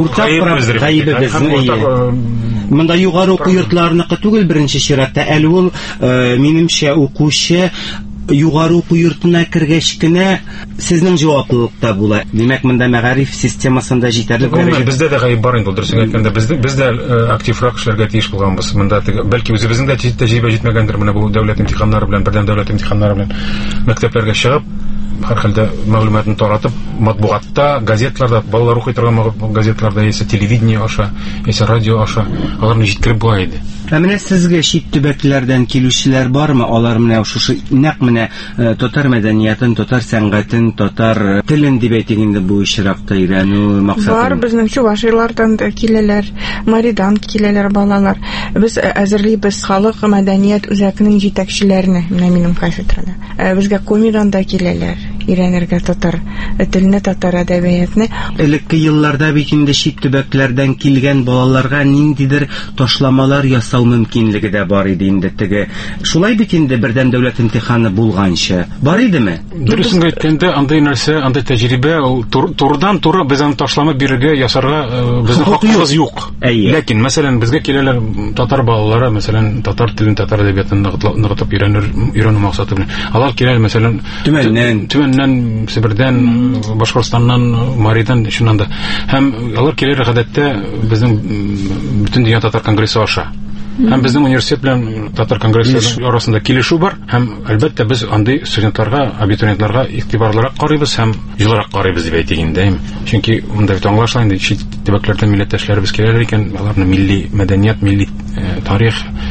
гаебебез. Монда югары уку йортларыныкы түгел беренче чиратта, әле ул минемчә укучы югары уку йортына кергәч кенә сезнең җаваплылыкта була. Димәк, монда мәгариф системасында җитәрлек дәрәҗәдә. Бездә дә гаеп бар инде, дөресен әйткәндә, бездә активрак эшләргә тиеш булганбыз. Монда бәлки үзебезнең дә тәҗрибә җитмәгәндер менә бу дәүләт имтиханнары белән, бердәм дәүләт имтиханнары белән мәктәпләргә чыгып, һәрхәлдә мәгълүматны таратып, матбугатта, газетларда, балалар укый торган газетларда, яисә телевидение аша, яисә радио аша, аларны җиткереп була иде. Менә сезгә чит төбәкләрдән килүчеләр бармы? Алар менә шушы нәкъ менә татар мәдәниятын, татар сәнгатен, татар телен дип әйтик инде бу очракта өйрәнү максаты. Бар, безнең Чувашиялардан да киләләр, Маридан киләләр балалар. Без әзерлибез халык мәдәният үзәкенең җитәкчеләрне, менә минем кафедрада. Безгә Комидан да киләләр, өйрәнергә татар телене, татар әдәбиятны. Элекке елларда бит инде чит төбәкләрдән килгән балаларга ниндидер ташламалар ясау мөмкинлеге дә бар иде инде теге. Шулай бит инде бердәм дәүләт имтиханы булганча. Бар идеме? Дөресен әйткәндә, андай нәрсә, андай тәҗрибә, турыдан-туры без аны ташламап бирергә, ясарга безнең хакыбыз юк. Ләкин, мәсәлән, безгә киләләр татар балалары, мәсәлән, татар телен, татар әдәбиятын ныгытып өйрәнү максаты белән. Алар киләләр, мәсәлән, Төмәннән, Себердән, Башкортстаннан, Маридан, шуннан да. Һәм алар киләләр гадәттә безнең бөтен дөнья татар конгрессы аша. Һәм безнең университет белән татар конгрессы арасында килешү бар. Һәм әлбәттә без андый студентларга, абитуриентларга игътибарлырак карыйбыз һәм җылырак карыйбыз дип әйтик инде. Чөнки монда бит аңлашыла инде, чит төбәкләрдән милләттәшләребез киләләр икән, аларны милли мәдәният, милли тарих,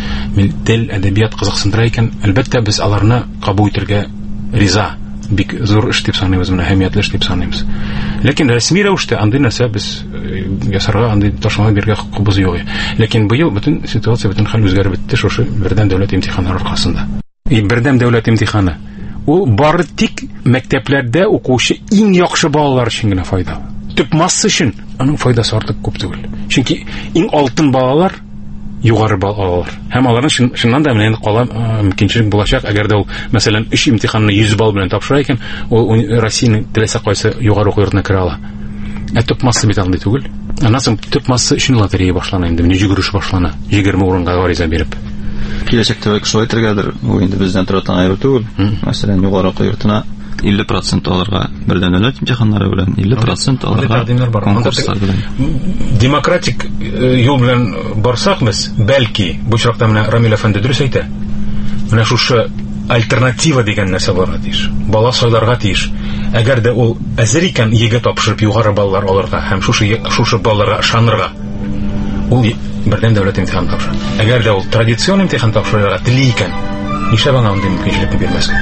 тел, әдәбият кызыксындыра икән, әлбәттә без аларны кабул итәргә риза. Бик зур эш дип саныйбыз, менә әһәмиятле эш дип саныйбыз. Ләкин рәсми рәвештә андый нәрсә без ясарга, андый ташмалы бирергә хокукыбыз юк. Ләкин быел бөтен ситуация, бөтен хәл үзгәреп бетте шушы бердәм дәүләт имтиханнары аркасында. Бердәм дәүләт имтиханы. Ул бары тик мәктәпләрдә укучы иң яхшы балалар өчен генә файдалы. Төп масса өчен аның файдасы артык күп түгел. Чөнки иң алтын балалар югары балл алалар. Һәм аларның шуннан да менә кала мөмкинчелек булачак, әгәр дә ул, мәсәлән, 3 имтиханны 100 балл белән тапшыра икән, ул Россиянең теләсә кайсы югары уку йортына керә ала. Төп масса бит андый түгел. Аннан соң төп масса өчен лотерея башлана инде, йөгерешү башлана. 20 урынга гариза биреп. Киләчәктә бик шулай итәргәдер, ул инде бездән торган аеру түгел. Мәсәлән, югары уку йортына 50% аларга бердәм дәүләт имтиханнары белән 50% аларга конкурслар белән. Демократик юл белән барсак без, бәлки, бу чакта менә Рамил әфәнде дөрес әйтә. Менә шушы альтернатива дигән нәрсә булырга тиеш. Бала сайларга тиеш. Әгәр дә ул әзер икән егет тапшырып югары баллар алырга һәм шушы балларга ышанырга, ул бердәм дәүләт имтиханы тапшыра. Әгәр дә ул традицион имтихан тапшырырга тели икән, нишләп аңа андый мөмкинчелекне бирмәскә?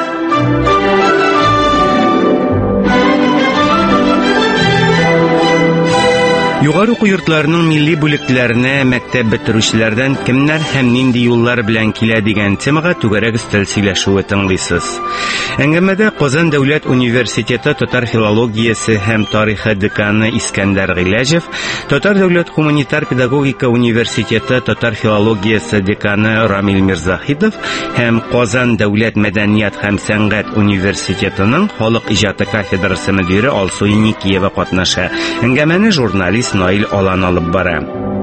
Югары уку йортларының милли бүлекләренә мәктәп бетерүчеләрдән кемнәр һәм нинди юллар белән килә дигән темага түгәрәк өстәл сөйләшүе тыңлыйсыз. Әңгәмәдә Казан дәүләт университеты татар филологиясе һәм тарихы деканы Искәндәр Гыйләҗев, Татар дәүләт гуманитар педагогика университеты татар филологиясе деканы Рамил Мирзахитов һәм Казан дәүләт мәдәният һәм сәнгать университетының халык иҗаты кафедрасы мөдире Алсу Еникиева катнаша. Әңгәмәне журналист Наил Алан алып бара.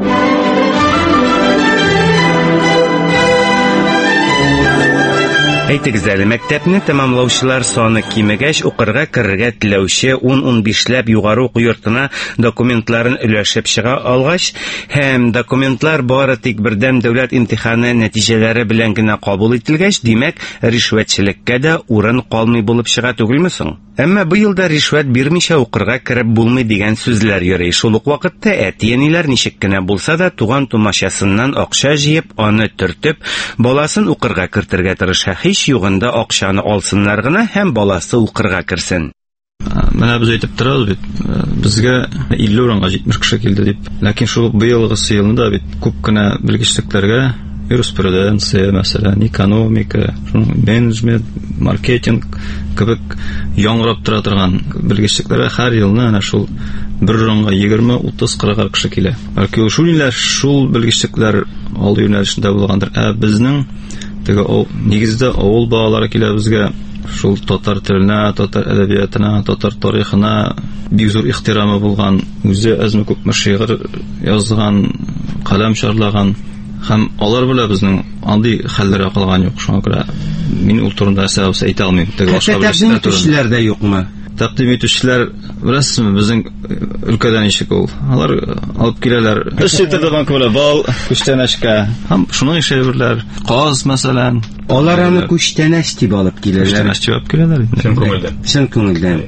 Әйтегез әле, мәктәпне тәмамлаучылар саны кимегәч, укырга керергә теләүче 10-15ләп югары уку йортына документларын өләшеп чыга алгач, һәм документлар бары тик бердәм дәүләт имтиханы нәтиҗәләре белән генә кабул ителгәч, димәк, ришвәтчелеккә дә урын калмый булып чыга түгелме соң? Әмма бу елда ришвәт бирмичә укырга кереп булмый дигән сүзләр йөри. Шул ук вакытта әти-әниләр ничек кенә булса да туган тумачасыннан акча җыеп, аны төртеп, баласын укырга кертергә тырыша. Һич югында акчаны алсыннар гына һәм баласы укырга керсен. Менә без әйтеп торабыз бит, безгә 50 урынга 70 кеше килде дип. Ләкин шул быелгы елда бит күп кенә белгечлектәргә юриспруденция, мәсәлән, экономика, менеджмент, маркетинг кебек яңгырап тора торган белгечлектәргә һәр елны әнә шул бер урынга 20, 30, 40 кеше килә. Бәлки шул белгечлектәр алды юнәлешендә булгандыр. Безнең теге нигездә авыл балалары килә безгә, шул татар теленә, татар әдәбиятына, татар тарихына бик зур ихтирамы булган, үзе әзме күпме шигырь язган, каләм чарлаган. Һәм алар белән безнең андый хәлләр калган юк. Шуңа күрә мин ул турында сәбәп әйтә алмыйм. Тәкъдим итүчеләр дә юкмы? Тәкъдим итүчеләр беләсезме, безнең өлкәдә ничек ул? Алар алып киләләр. Өч литр банка белән бал, күчтәнәшкә. Һәм шуның эшләрләр. Каз, мәсәлән. Алар аны күчтәнәш дип алып киләләр. Күчтәнәш дип алып киләләр. Чын күңелдән.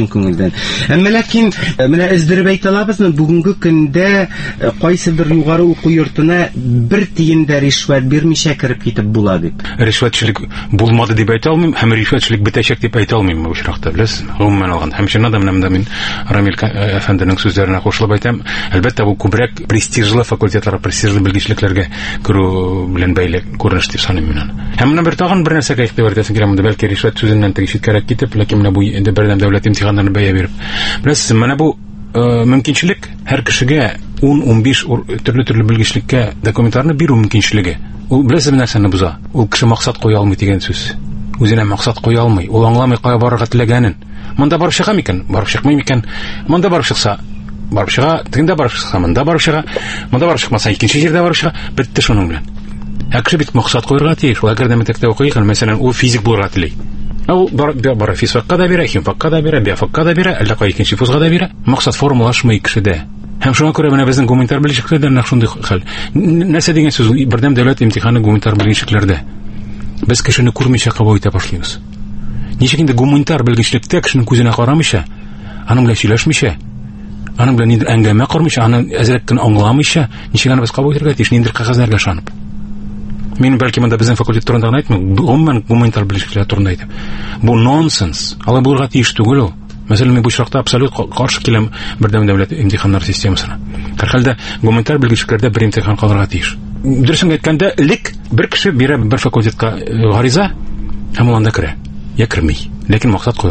Әмма ләкин менә эздереп әйтә алабызмы, бүгенге көндә кайсыдыр югары уку йортына бер тиен дә ришвәт бирмичә кереп китеп була дип. Ришвәтчелек булмады дип әйтә алмыйм, һәм ришвәтчелек бетәчәк дип әйтә алмыйм бу очракта, беләсезме? Гомумән алган. Һәм чыннан да менә мин Рамил әфәнденең сүзләренә кушылып әйтәм, әлбәттә бу күбрәк престижлы факультетларга, престижлы белгечлекләргә керү белән бәйле күренеш дип саныйм мин аны. Һәм менә бер тагын бер нәрсәгә игътибар итәсем килә, монда бәлки ришвәт сүзеннән теге читкәрәк китеп, ләкин менә бу инде бердәм дәүләт имтиханнарны бәя биреп. Беләсез, менә бу мөмкинчелек һәр кешегә 10-15 төрле белгечлеккә документларны бирү мөмкинчелеге. Ул беләсез нәрсәне буза. Ул кеше максат куя алмый дигән сүз. Үзенә максат куя алмый. Ул аңламый кая барырга теләгәнен. Монда барып чыга микән? Барып чыкмый микән? Монда барып чыкса, барып чыга, тегендә барып чыкса, монда барып чыга. Монда барып чыкмаса, икенче җирдә барып чыга. Бетте шуның белән. Кеше бит максат куярга тиеш. Ул әгәр дә мәктәптә укый икән, мәсәлән, ул физик булырга тели. Ул бара физикка да бирә, химфакка да бирә, биофакка да бирә, әллә кай икенче вузга да бирә. Максат формулашмый кешедә. Һәм шуңа күрә менә безнең гуманитар белгечлектәрдә нәкъ шундый хәл. Нәрсә дигән сүз, бердәм дәүләт имтиханы гуманитар белгечлектәрдә. Без кешене күрмичә кабул итә башлыйбыз. Ничек инде гуманитар белгечлектә кешенең күзенә карамыйча, аның белән сөйләшмичә, аның белән нидер әңгәмә кормыйча, аны әзрәк кенә аңламыйча, ничек аны без кабул итәргә тиеш, ниндер кәгазьләргә ышанып. Мин бәлки монда безнең факультет турында гына әйтмим, гомумән гуманитар белгечләр турында әйтәм. Бу нонсенс. Алай булырга тиеш түгел ул. Мәсәлән, мин бу очракта абсолют каршы киләм бердәм дәүләт имтиханнар системасына. Һәр хәлдә гуманитар белгечләрдә бер имтихан калырга тиеш. Дөресен әйткәндә, элек бер кеше бирә бер факультетка гариза, һәм ул анда керә. Я керми. Ләкин максат куйган.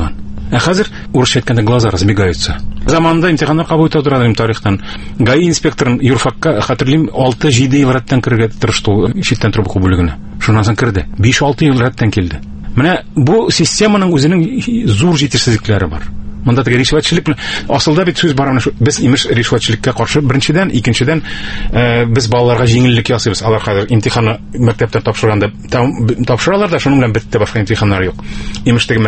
Хәзер урысча әйткәндә глаза разбегаются. Заманында имтиханнар кабул итә торган тарихтан. ГАИ инспекторын юрфакка хәтерлим 6-7 ел рәттән кергә тырышты читтән трубка бүлегенә. Шуннан соң керде. 5-6 ел рәттән килде. Менә бу системаның үзенең зур җитешсезлекләре бар. Монда теге ришвәтчелек асылда бит сүз бар. Без имеш ришвәтчелеккә каршы беренчедән, икенчедән без балаларга җиңеллек ясыйбыз. Алар хәзер имтиханны мәктәптә тапшырганда тапшыралар да, шуның белән бетте, башка имтиханнар юк. Имеш теге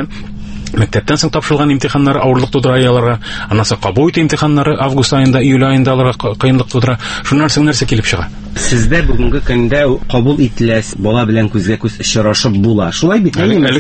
мәктәптән соң тапшырылган имтиханнар авырлык тудыра аларга, аннан соң кабул итү имтиханнары август аенда, июль аенда аларга кыенлык тудыра. Шуннан соң нәрсә килеп чыга? Сездә бүгенге көндә кабул ителәс, бала белән күзгә-күз очрашып була. Шулай бит,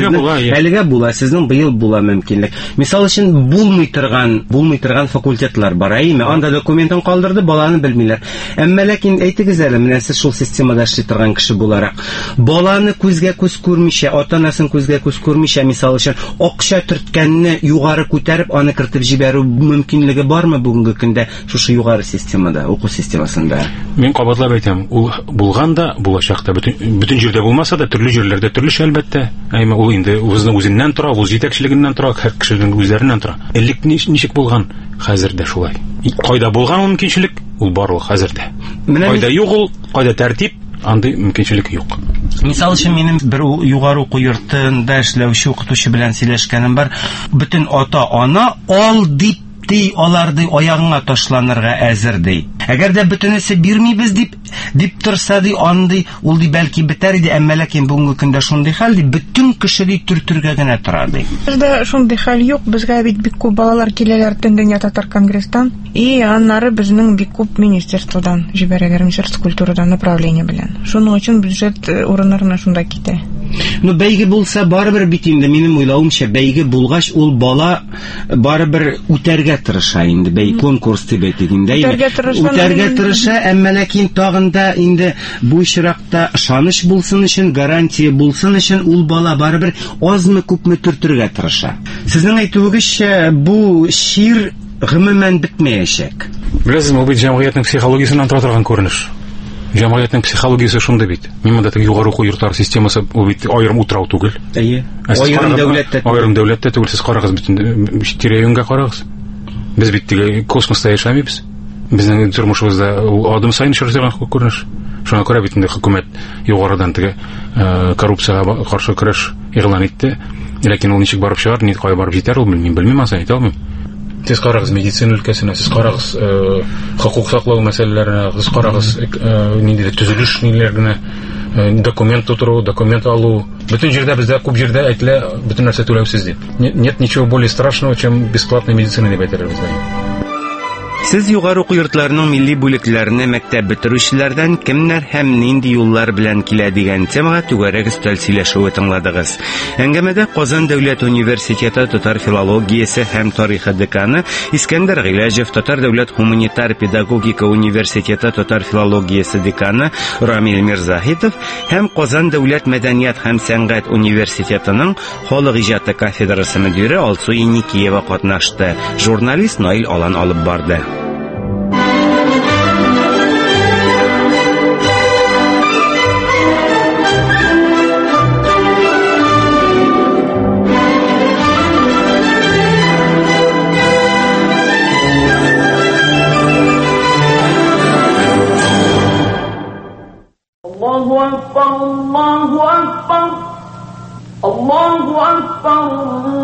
әлегә була, сезнең быел була мөмкинлек. Мисал өчен булмый торган факультетлар бар, әйме? Анда документын калдырды, баланы белмиләр. Әмма ләкин әйтегез әле, менә сез шул системада эшли торган кеше буларак, баланы күзгә-күз күрмичә, ата-анасын күзгә-күз күрмичә, мисал өчен акча төрткәнне югары күтәреп, аны кертеп җибәрү мөмкинлеге бармы бүгенге көндә шушы югары системада, уку системасында? Мин кабатлап әйтәм, ул булган да, булачак та, бүтән җирдә булмаса да, төрле җирләрдә төрлечә әлбәттә. Әйме ул инде үзеннән тора, ул җитәкчелегеннән тора, һәр кешенең үзләреннән тора. Элек ничек булган, хәзер дә шулай. Кайда булган мөмкинчелек, ул бар ул хәзер дә. Кайда юк ул, кайда тәртип, андый мөмкинчелек юк. Мисал өчен минем бер югары уку йортында эшләүче укытучы белән сөйләшкәнем бар. Бүтән ата-ана ал дип аларды аягыңа ташланырга әзер ди. Әгәр дә бөтенесе бирмибез дип торса ди, андый ул ди бәлки бетәр иде, әмма ләкин бүгенге көндә шундый хәл ди, бөтен кеше ди төртергә генә тора ди. Бездә шундый хәл юк, безгә бит бик күп балалар киләләр Дөнья татар конгресстан, и аннары безнең бик күп министерстводан җибәрәләр, Министерство культурадан направление белән. Шуның өчен бюджет урыннарына шунда китә. Ну бәйге булса барыбер бит инде, минем уйлавымча, бәйге булгач ул бала барыбер үтәргә тырыша инде, бәйге конкурс дип әйтик инде. Үтәргә тырыша, әмма ләкин тагында инде бу очракта ышаныч булсын өчен, гарантия булсын өчен ул бала барыбер азмы күпме төртергә тырыша. Сезнең әйтүегезчә, бу шир гомумән бетмәячәк. Беләсезме, бу җәмгыятьнең психологиясеннән тора торган күренеш. Җәмгыятьнең психологиясе шунда бит. Мин монда теге югары уку йортлары системасы, ул бит аерым утрау түгел. Аерым дәүләттә түгел. Сез карагыз, бөтен тирә-юньгә карагыз. Без бит теге космоста яшәмибез. Безнең тормышыбызда адым сайын шәртәгән күренеш. Шуңа күрә бит инде хөкүмәт югарыдан теге коррупциягә каршы көрәш игълан итте. Ләкин ул ничек барып чыгар, ни кая барып җитәр, ул белмим, әйтә алмыйм. Сез карагыз медицина өлкәсенә, сез карагыз хокук саклау мәсьәләләренә, сез карагыз ниндидер төзелеш ниләренә, документ тутыру, документ алу. Бөтен җирдә бездә, күп җирдә әйтелә, бөтен нәрсә түләүсез дип. Нет ничего более страшного, чем бесплатная медицина дип әйтәләр бездә. Сез югары уку йортларының милли бүлекләренә мәктәп бетерүчеләрдән кемнәр һәм нинди юллар белән килә дигән темага түгәрәк өстәл сөйләшүе тыңладыгыз. Әңгәмәдә Казан дәүләт университеты татар филологиясе һәм тарихы деканы Искәндәр Гыйләҗев, Татар дәүләт гуманитар педагогика университеты татар филологиясе деканы Рамил Мирзахитов һәм Казан дәүләт мәдәният һәм сәнгать университетының халык иҗаты кафедрасы мөдире Алсу Иникиева катнашты. Журналист Наил Алан алып барды. Allahu Akbar,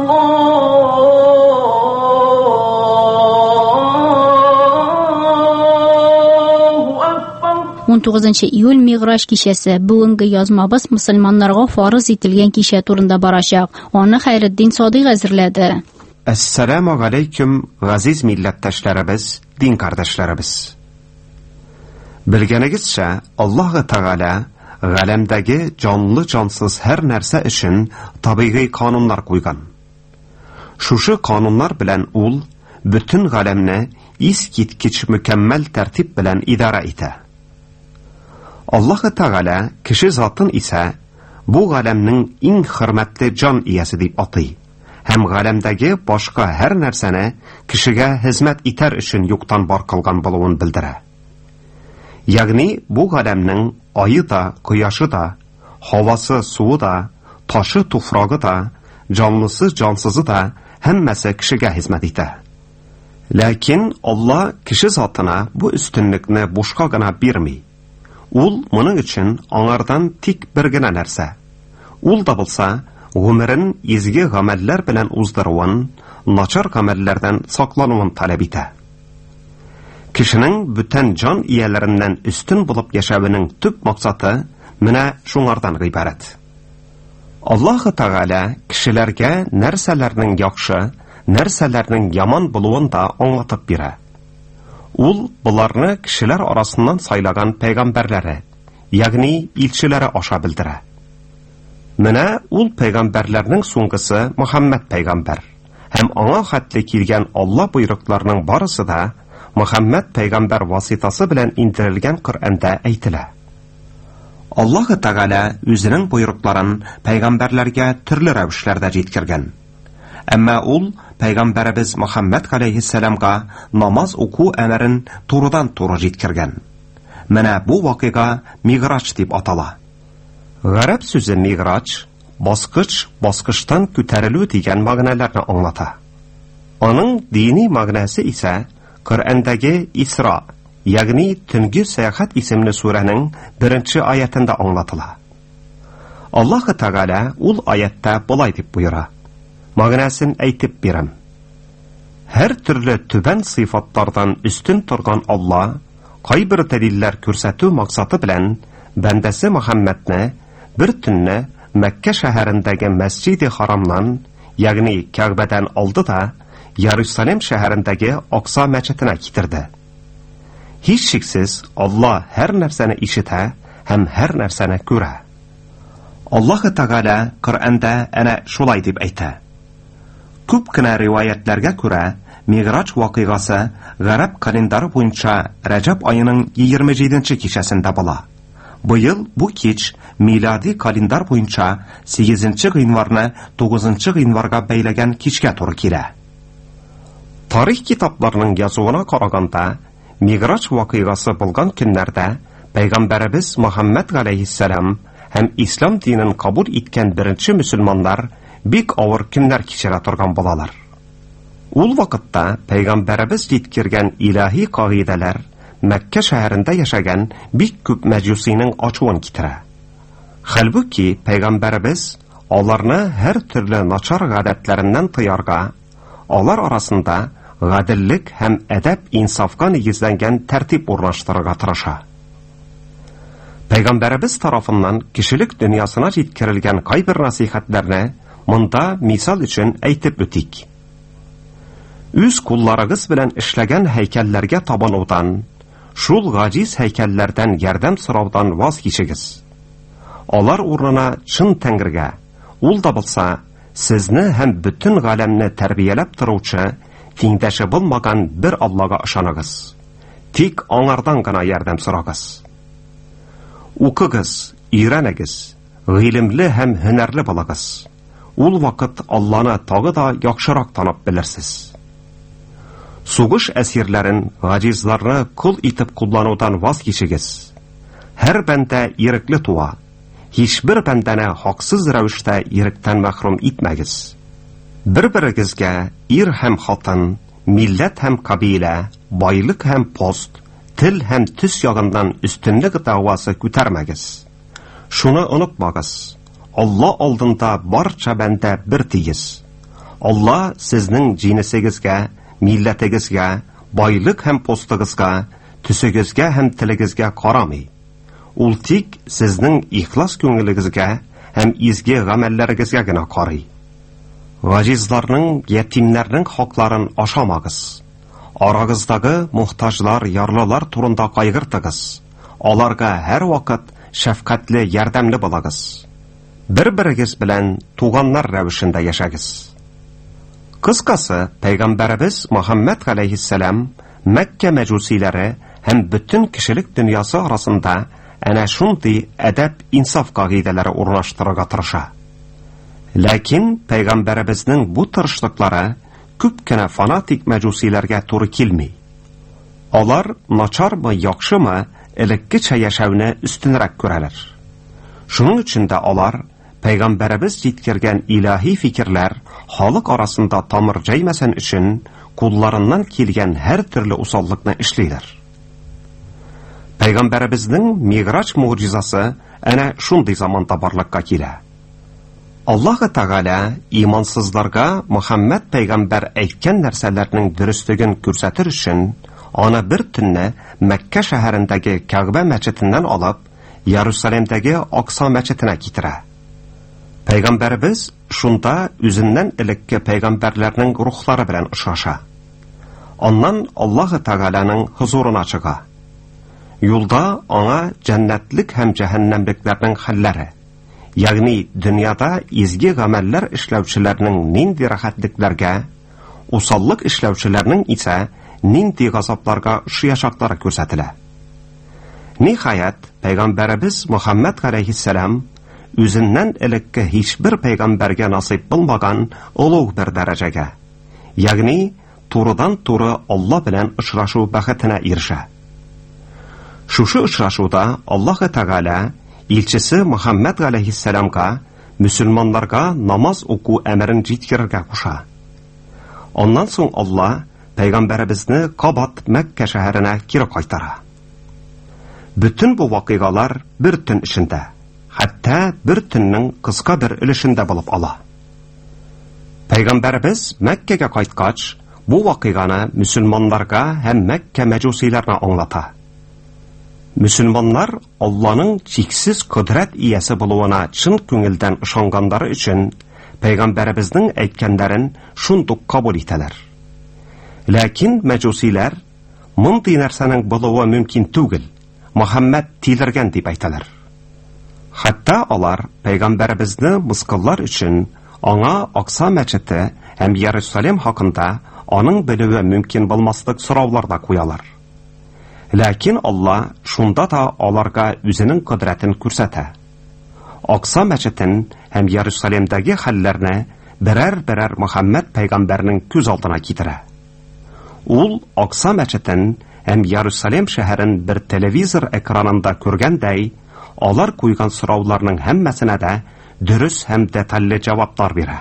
Allahu Akbar. 19 июль Миграж кичәсе. Бүгенге язмабыз мөселманнарга фарыз ителгән кичә турында барачак. Аны Хәйретдин Садыйк әзерләде. Ассаламу алейкум, газиз милләттәшләребез, дин кардәшләребез. Белгәнегезчә, Аллаһ Тәгалә галәмдәге җанлы-җансыз һәр нәрсә өчен табигый кануннар куйган. Шушы кануннар белән ул бөтен галәмне искиткеч мөкәммәл тәртип белән идара итә. Аллаһ Тәгалә кеше затын исә бу галәмнең иң хөрмәтле җан иясе дип атый. Һәм галәмдәге башка һәр нәрсәне кешегә хезмәт итәр өчен юктан бар кылган булуын белдерә. Ягъни бу галәмнең айы да, кояшы да, һавасы, суы да, ташы, туфрагы да, җанлысы, җансызы да hammasi kishiga xizmat etadi. Lekin Alloh kishi zotına bu üstünlükni boshqagina bermay. Ул моның өчен аңардан тик бер генә нәрсә. Ул да булса, гомерен изге гамәлләр белән уздыруын, начар гамәлләрдән саклануын таләп итә. Кешенең бүтән җан ияләреннән үстен булып яшәвенең төп максаты менә шуңардан гыйбарәт. Аллаһ Тәгалә кешеләргә нәрсәләрнең яхшы, нәрсәләрнең яман булуын да аңлатып бирә. Ул буларны кешеләр арасыннан сайлаган пәйгамбәрләре, ягъни илчеләре аша белдерә. Менә ул пәйгамбәрләрнең суңгысы Мөхәммәд пәйгамбәр һәм аңа хәтле килгән Алла буйрыкларының барысы да Мөхәммәд пәйгамбәр васитасы белән индерелгән Коръәндә әйтелә. Аллаһ Тәгалә үзенең буйрыкларын пәйгамбәрләргә төрле рәвешләрдә җиткергән. Әмма ул пәйгамбәребез Мөхәммәд алейһиссәламга намаз уку әмерен турыдан-туры җиткергән. Менә бу вакыйга Миграч дип атала. Гарәп сүзе Миграч баскыч-баскычтан күтәрелү дигән мәгънәләрне аңлата. Аның дини мәгънәсе исә Коръәндәге Исра, ягъни төнге сәяхәт исемле сүрәнең 1-нче аятында аңлатыла. Аллаһ Тәгалә ул аятта булай дип буйыра. Мәгънәсен әйтеп бирәм. Һәр төрле түбән сыйфатлардан үстен торган Алла кайбер дәлилләр күрсәтү максаты белән бәндәсе Мөхәммәдне бер төнне Мәккә шәһәрендәге Мәсҗиде Харамнан, ягъни Кәгъбәдән алды да Иерусалим шәһәрендәге Акса мәчетенә китерде. Һич шиксез Алла һәр нәрсәне ишетә һәм һәр нәрсәне күрә. Аллаһ Тәгалә Коръәндә әнә шулай дип әйтә. Күп кенә риваятләргә күрә, Миграч вакыйгасы гарәп календары буенча Рәҗәб аеның 27-нче кичәсендә була. Быел бу кич милади календар буенча 8-нче гыйнварны 9-нчы гыйнварга бәйләгән кичкә туры килә. Тарих китапларының язуына караганда, Миграч вакыйгасы булган көннәрдә пәйгамбәребез Мөхәммәд алейһиссәлам һәм ислам динен кабул иткән беренче мөселманнар бик авыр көннәр кичерә торган булалар. Ул вакытта пәйгамбәребез җиткергән илаһи кагыйдәләр Мәккә шәһәрендә яшәгән бик күп мәҗүсинең ачуын китерә. Хәлбуки пәйгамбәребез аларны һәр төрле начар гадәтләреннән тыярга, алар арасында гаделлек һәм әдәп инсафка нигезләнгән тәртип урнаштырырга тырыша. Пәйгамбәребез тарафыннан кешелек дөньясына җиткерелгән кайбер насихәтләрне монда мисал өчен әйтеп үтик. Үз кулларыгыз белән эшләгән һәйкәлләргә табынудан, шул гаҗиз һәйкәлләрдән ярдәм сораудан ваз кичегез. Алар урынына чын Тәңрегә, ул да булса, сезне һәм бүтән галәмне тәрбияләп торучы, тиңдәше булмаган бер Аллага ышаныгыз. Тик аңардан гына ярдәм сорагыз. Укыгыз, өйрәнегез, гыйлемле һәм һөнәрле булыгыз. Ул вакыт Алланы тагы да яхшырак танып белерсез. Сугыш әсирләрен, гаҗизларны кул итеп кулланудан ваз кичегез. Һәр бәндә ирекле туа. Һичбер бәндәне хаксыз рәвештә иректән мәхрүм итмәгез. Бер-берегезгә ир һәм хатын, милләт һәм кабилә, байлык һәм пост, тел һәм төс ягыннан үстенлек дәвасы күтәрмәгез. Шуны онытмагыз. Алла алдында барча бәндә бер тигез. Алла сезнең җинесегезгә, милләтегезгә, байлык һәм постыгызга, төсегезгә һәм телегезгә карамый. Ул тик сезнең ихлас күңелегезгә һәм изге гамәлләрегезгә генә карый. Гаҗизларның, ятимнәрнең хакларын ашамагыз. Арагыздагы мохтаҗлар, ярлылар турында кайгыртыгыз. Аларга һәр вакыт шәфкатьле, ярдәмле булыгыз. Бер-берегез белән туганнар рәвешендә яшәгез. Кыскасы, пәйгамбәребез Мөхәммәд алейһиссәлам Мәккә мәҗүсиләре һәм бүтән кешелек дөньясы арасында әнә шундый әдәп, инсаф кагыйдәләре урнаштырырга тырыша. Ләкин пәйгамбәребезнең бу тырышлыклары күп кенә фанатик мәҗүсиләргә туры килми. Алар начармы, яхшымы, элеккечә яшәүне үстенрәк күрәләр. Шуның өчен дә алар Пәйгамбәребез җиткергән илаһи фикерләр халык арасында тамыр җәймәсен өчен кулларыннан килгән һәр төрле усаллыкны эшлиләр. Пәйгамбәребезнең Миграч муҗизасы әнә шундый заманда барлыкка килә. Аллаһ Тәгалә имансызларга Мөхәммәд пәйгамбәр әйткән нәрсәләрнең дөрестлеген күрсәтер өчен аны бер төнне Мәккә шәһәрендәге Кәгъбә мәчетеннән алып, Иерусалимдәге Акса мәчетенә китерә. Пәйгамбәребез шунда үзеннән элекке пәйгамбәрләрнең рухлары белән очраша. Аннан Аллаһ Тәгаләнең хузурына чыга. Юлда аңа җәннәтлек һәм җәһәннәмлекләрнең хәлләре, ягъни дөньяда изге гамәлләр эшләүчеләрнең нинди рәхәтлекләргә, усаллык эшләүчеләрнең исә нинди газапларга ошаячаклары күрсәтелә. Ниһаят, пәйгамбәребез Мөхәммәд галәйһиссәлам үзеннән элекке һичбер пәйгамбәргә насыйп булмаган олуг бер дәрәҗәгә, ягъни турыдан-туры Алла белән очрашу бәхетенә ирешә. Шушы очрашуда Аллаһ Тәгалә илчесе Мөхәммәд галәйһиссәламга мөселманнарга намаз уку әмерен җиткерергә куша. Аннан соң Алла пәйгамбәребезне кабат Мәккә шәһәренә кире кайтара. Bütün bu вакыйгалар бер төн эчендә, хәтта бер төннең кыска бер өлешендә булып ала. Пәйгамбәребез Мәккәгә кайткач, бу вакыйганы мөселманнарга һәм Мәккә мәҗүсиләренә аңлата. Мөселманнар Алланың чиксез кудрәт иясе булуына чын күңелдән ышанганнары өчен пәйгамбәребезнең әйткәннәрен шундук кабул итәләр. Ләкин мәҗүсиләр мондый нәрсәнең булуы мөмкин түгел, Мөхәммәд тилергән дип әйтәләр. Хәтта алар пәйгамбәребезне мыскыллар өчен аңа Акса мәчете һәм Иерусалим хакында аның белүе мөмкин булмаслык сораулар да куялар. Ләкин Алла шунда да аларга үзенең кудрәтен күрсәтә. Акса мәчетен һәм Иерусалимдәге хәлләрне берәр Мөхәммәд пәйгамбәрнең күз алдына китерә. Ул Акса мәчетен һәм Иерусалим шәһәрен бер телевизор экранында күргәндәй, алар куйган сорауларның һәммәсенә дә дөрес һәм детальле җаваплар бирә.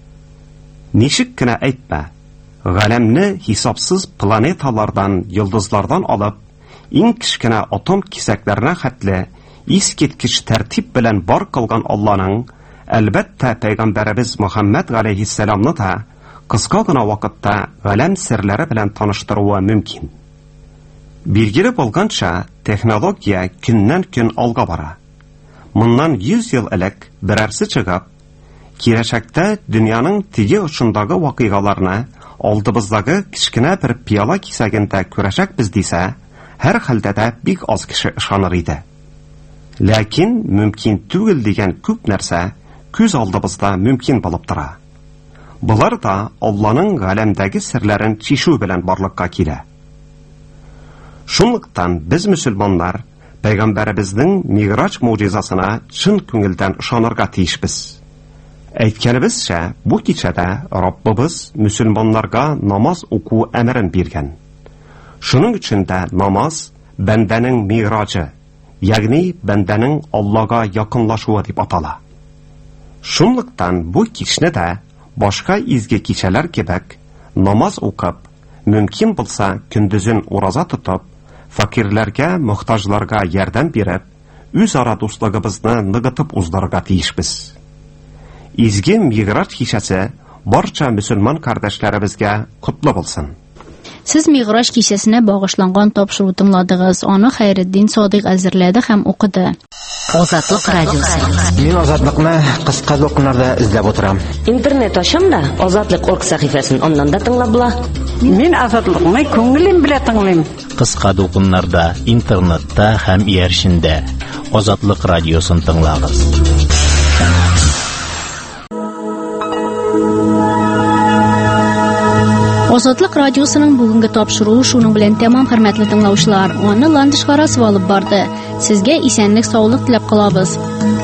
Ничек кенә әйтмә, галәмне хисапсыз планеталардан, йолдызлардан алып, иң кичкенә атом кисәкләренә хәтле искиткеч тәртип белән бар кылган Алланың, әлбәттә пәйгамбәребез Мөхәммәд галәйһиссәламны да кыска гына вакытта галәм серләре белән таныштыруы мөмкин. Билгеле булганча, технология көннән-көн алга бара. Моннан 100 ел элек берәрсе чыгып, киләчәктә дөньяның теге очындагы вакыйгаларны алдыбыздагы кичкенә бер пияла кисәгендә күрәчәкбез дисә, һәр хәлдә дә бик аз кеше ышаныр иде. Ләкин мөмкин түгел дигән күп нәрсә күз алдыбызда мөмкин булып тора. Булар да Алланың галәмдәге серләрен чишү белән барлыкка килә. Шунлыктан без мөселманнар пәйгамбәребезнең Миграч муҗизасына чын күңелдән ышанырга тиешбез. Әйткәнебезчә, бу кичәдә Раббыбыз мөселманнарга намаз уку әмерен биргән. Шуның өчен дә намаз бәндәнең миграчы, ягъни бәндәнең Аллага якынлашуы дип атала. Шунлыктан бу кичне дә башка изге кичәләр кебек намаз укып, мөмкин булса көндезен ураза тотып, факирләргә, мөхтаҗларга ярдәм биреп, үзара дуслыгыбызны ныгытып уздырырга тиешбез. Изге Миграч кичәсе барча мөселман кардәшләребезгә котлы булсын. Сез Миграч кичәсенә багышланган тапшыру тыңладыгыз. Аны Хәйретдин Садыйк әзерләде һәм укыды. Азатлык радиосы. Мин азатлыкны кыска докумнарда эзләп утырам. Интернет ачам да Азатлык.орг сәхифәсен аннан да тыңлап була. Мин азатлыкны күңелем белән тыңлыйм. Кыска докумнарда, интернетта һәм ияршендә Азатлык радиосын тыңлагыз. Азатлык радиосының бүгенге тапшыруы шуның белән тәмам, хөрмәтле тыңлаучылар. Аны Ландыш Харасов алып барды. Сезгә исәнлек, саулык теләп калабыз.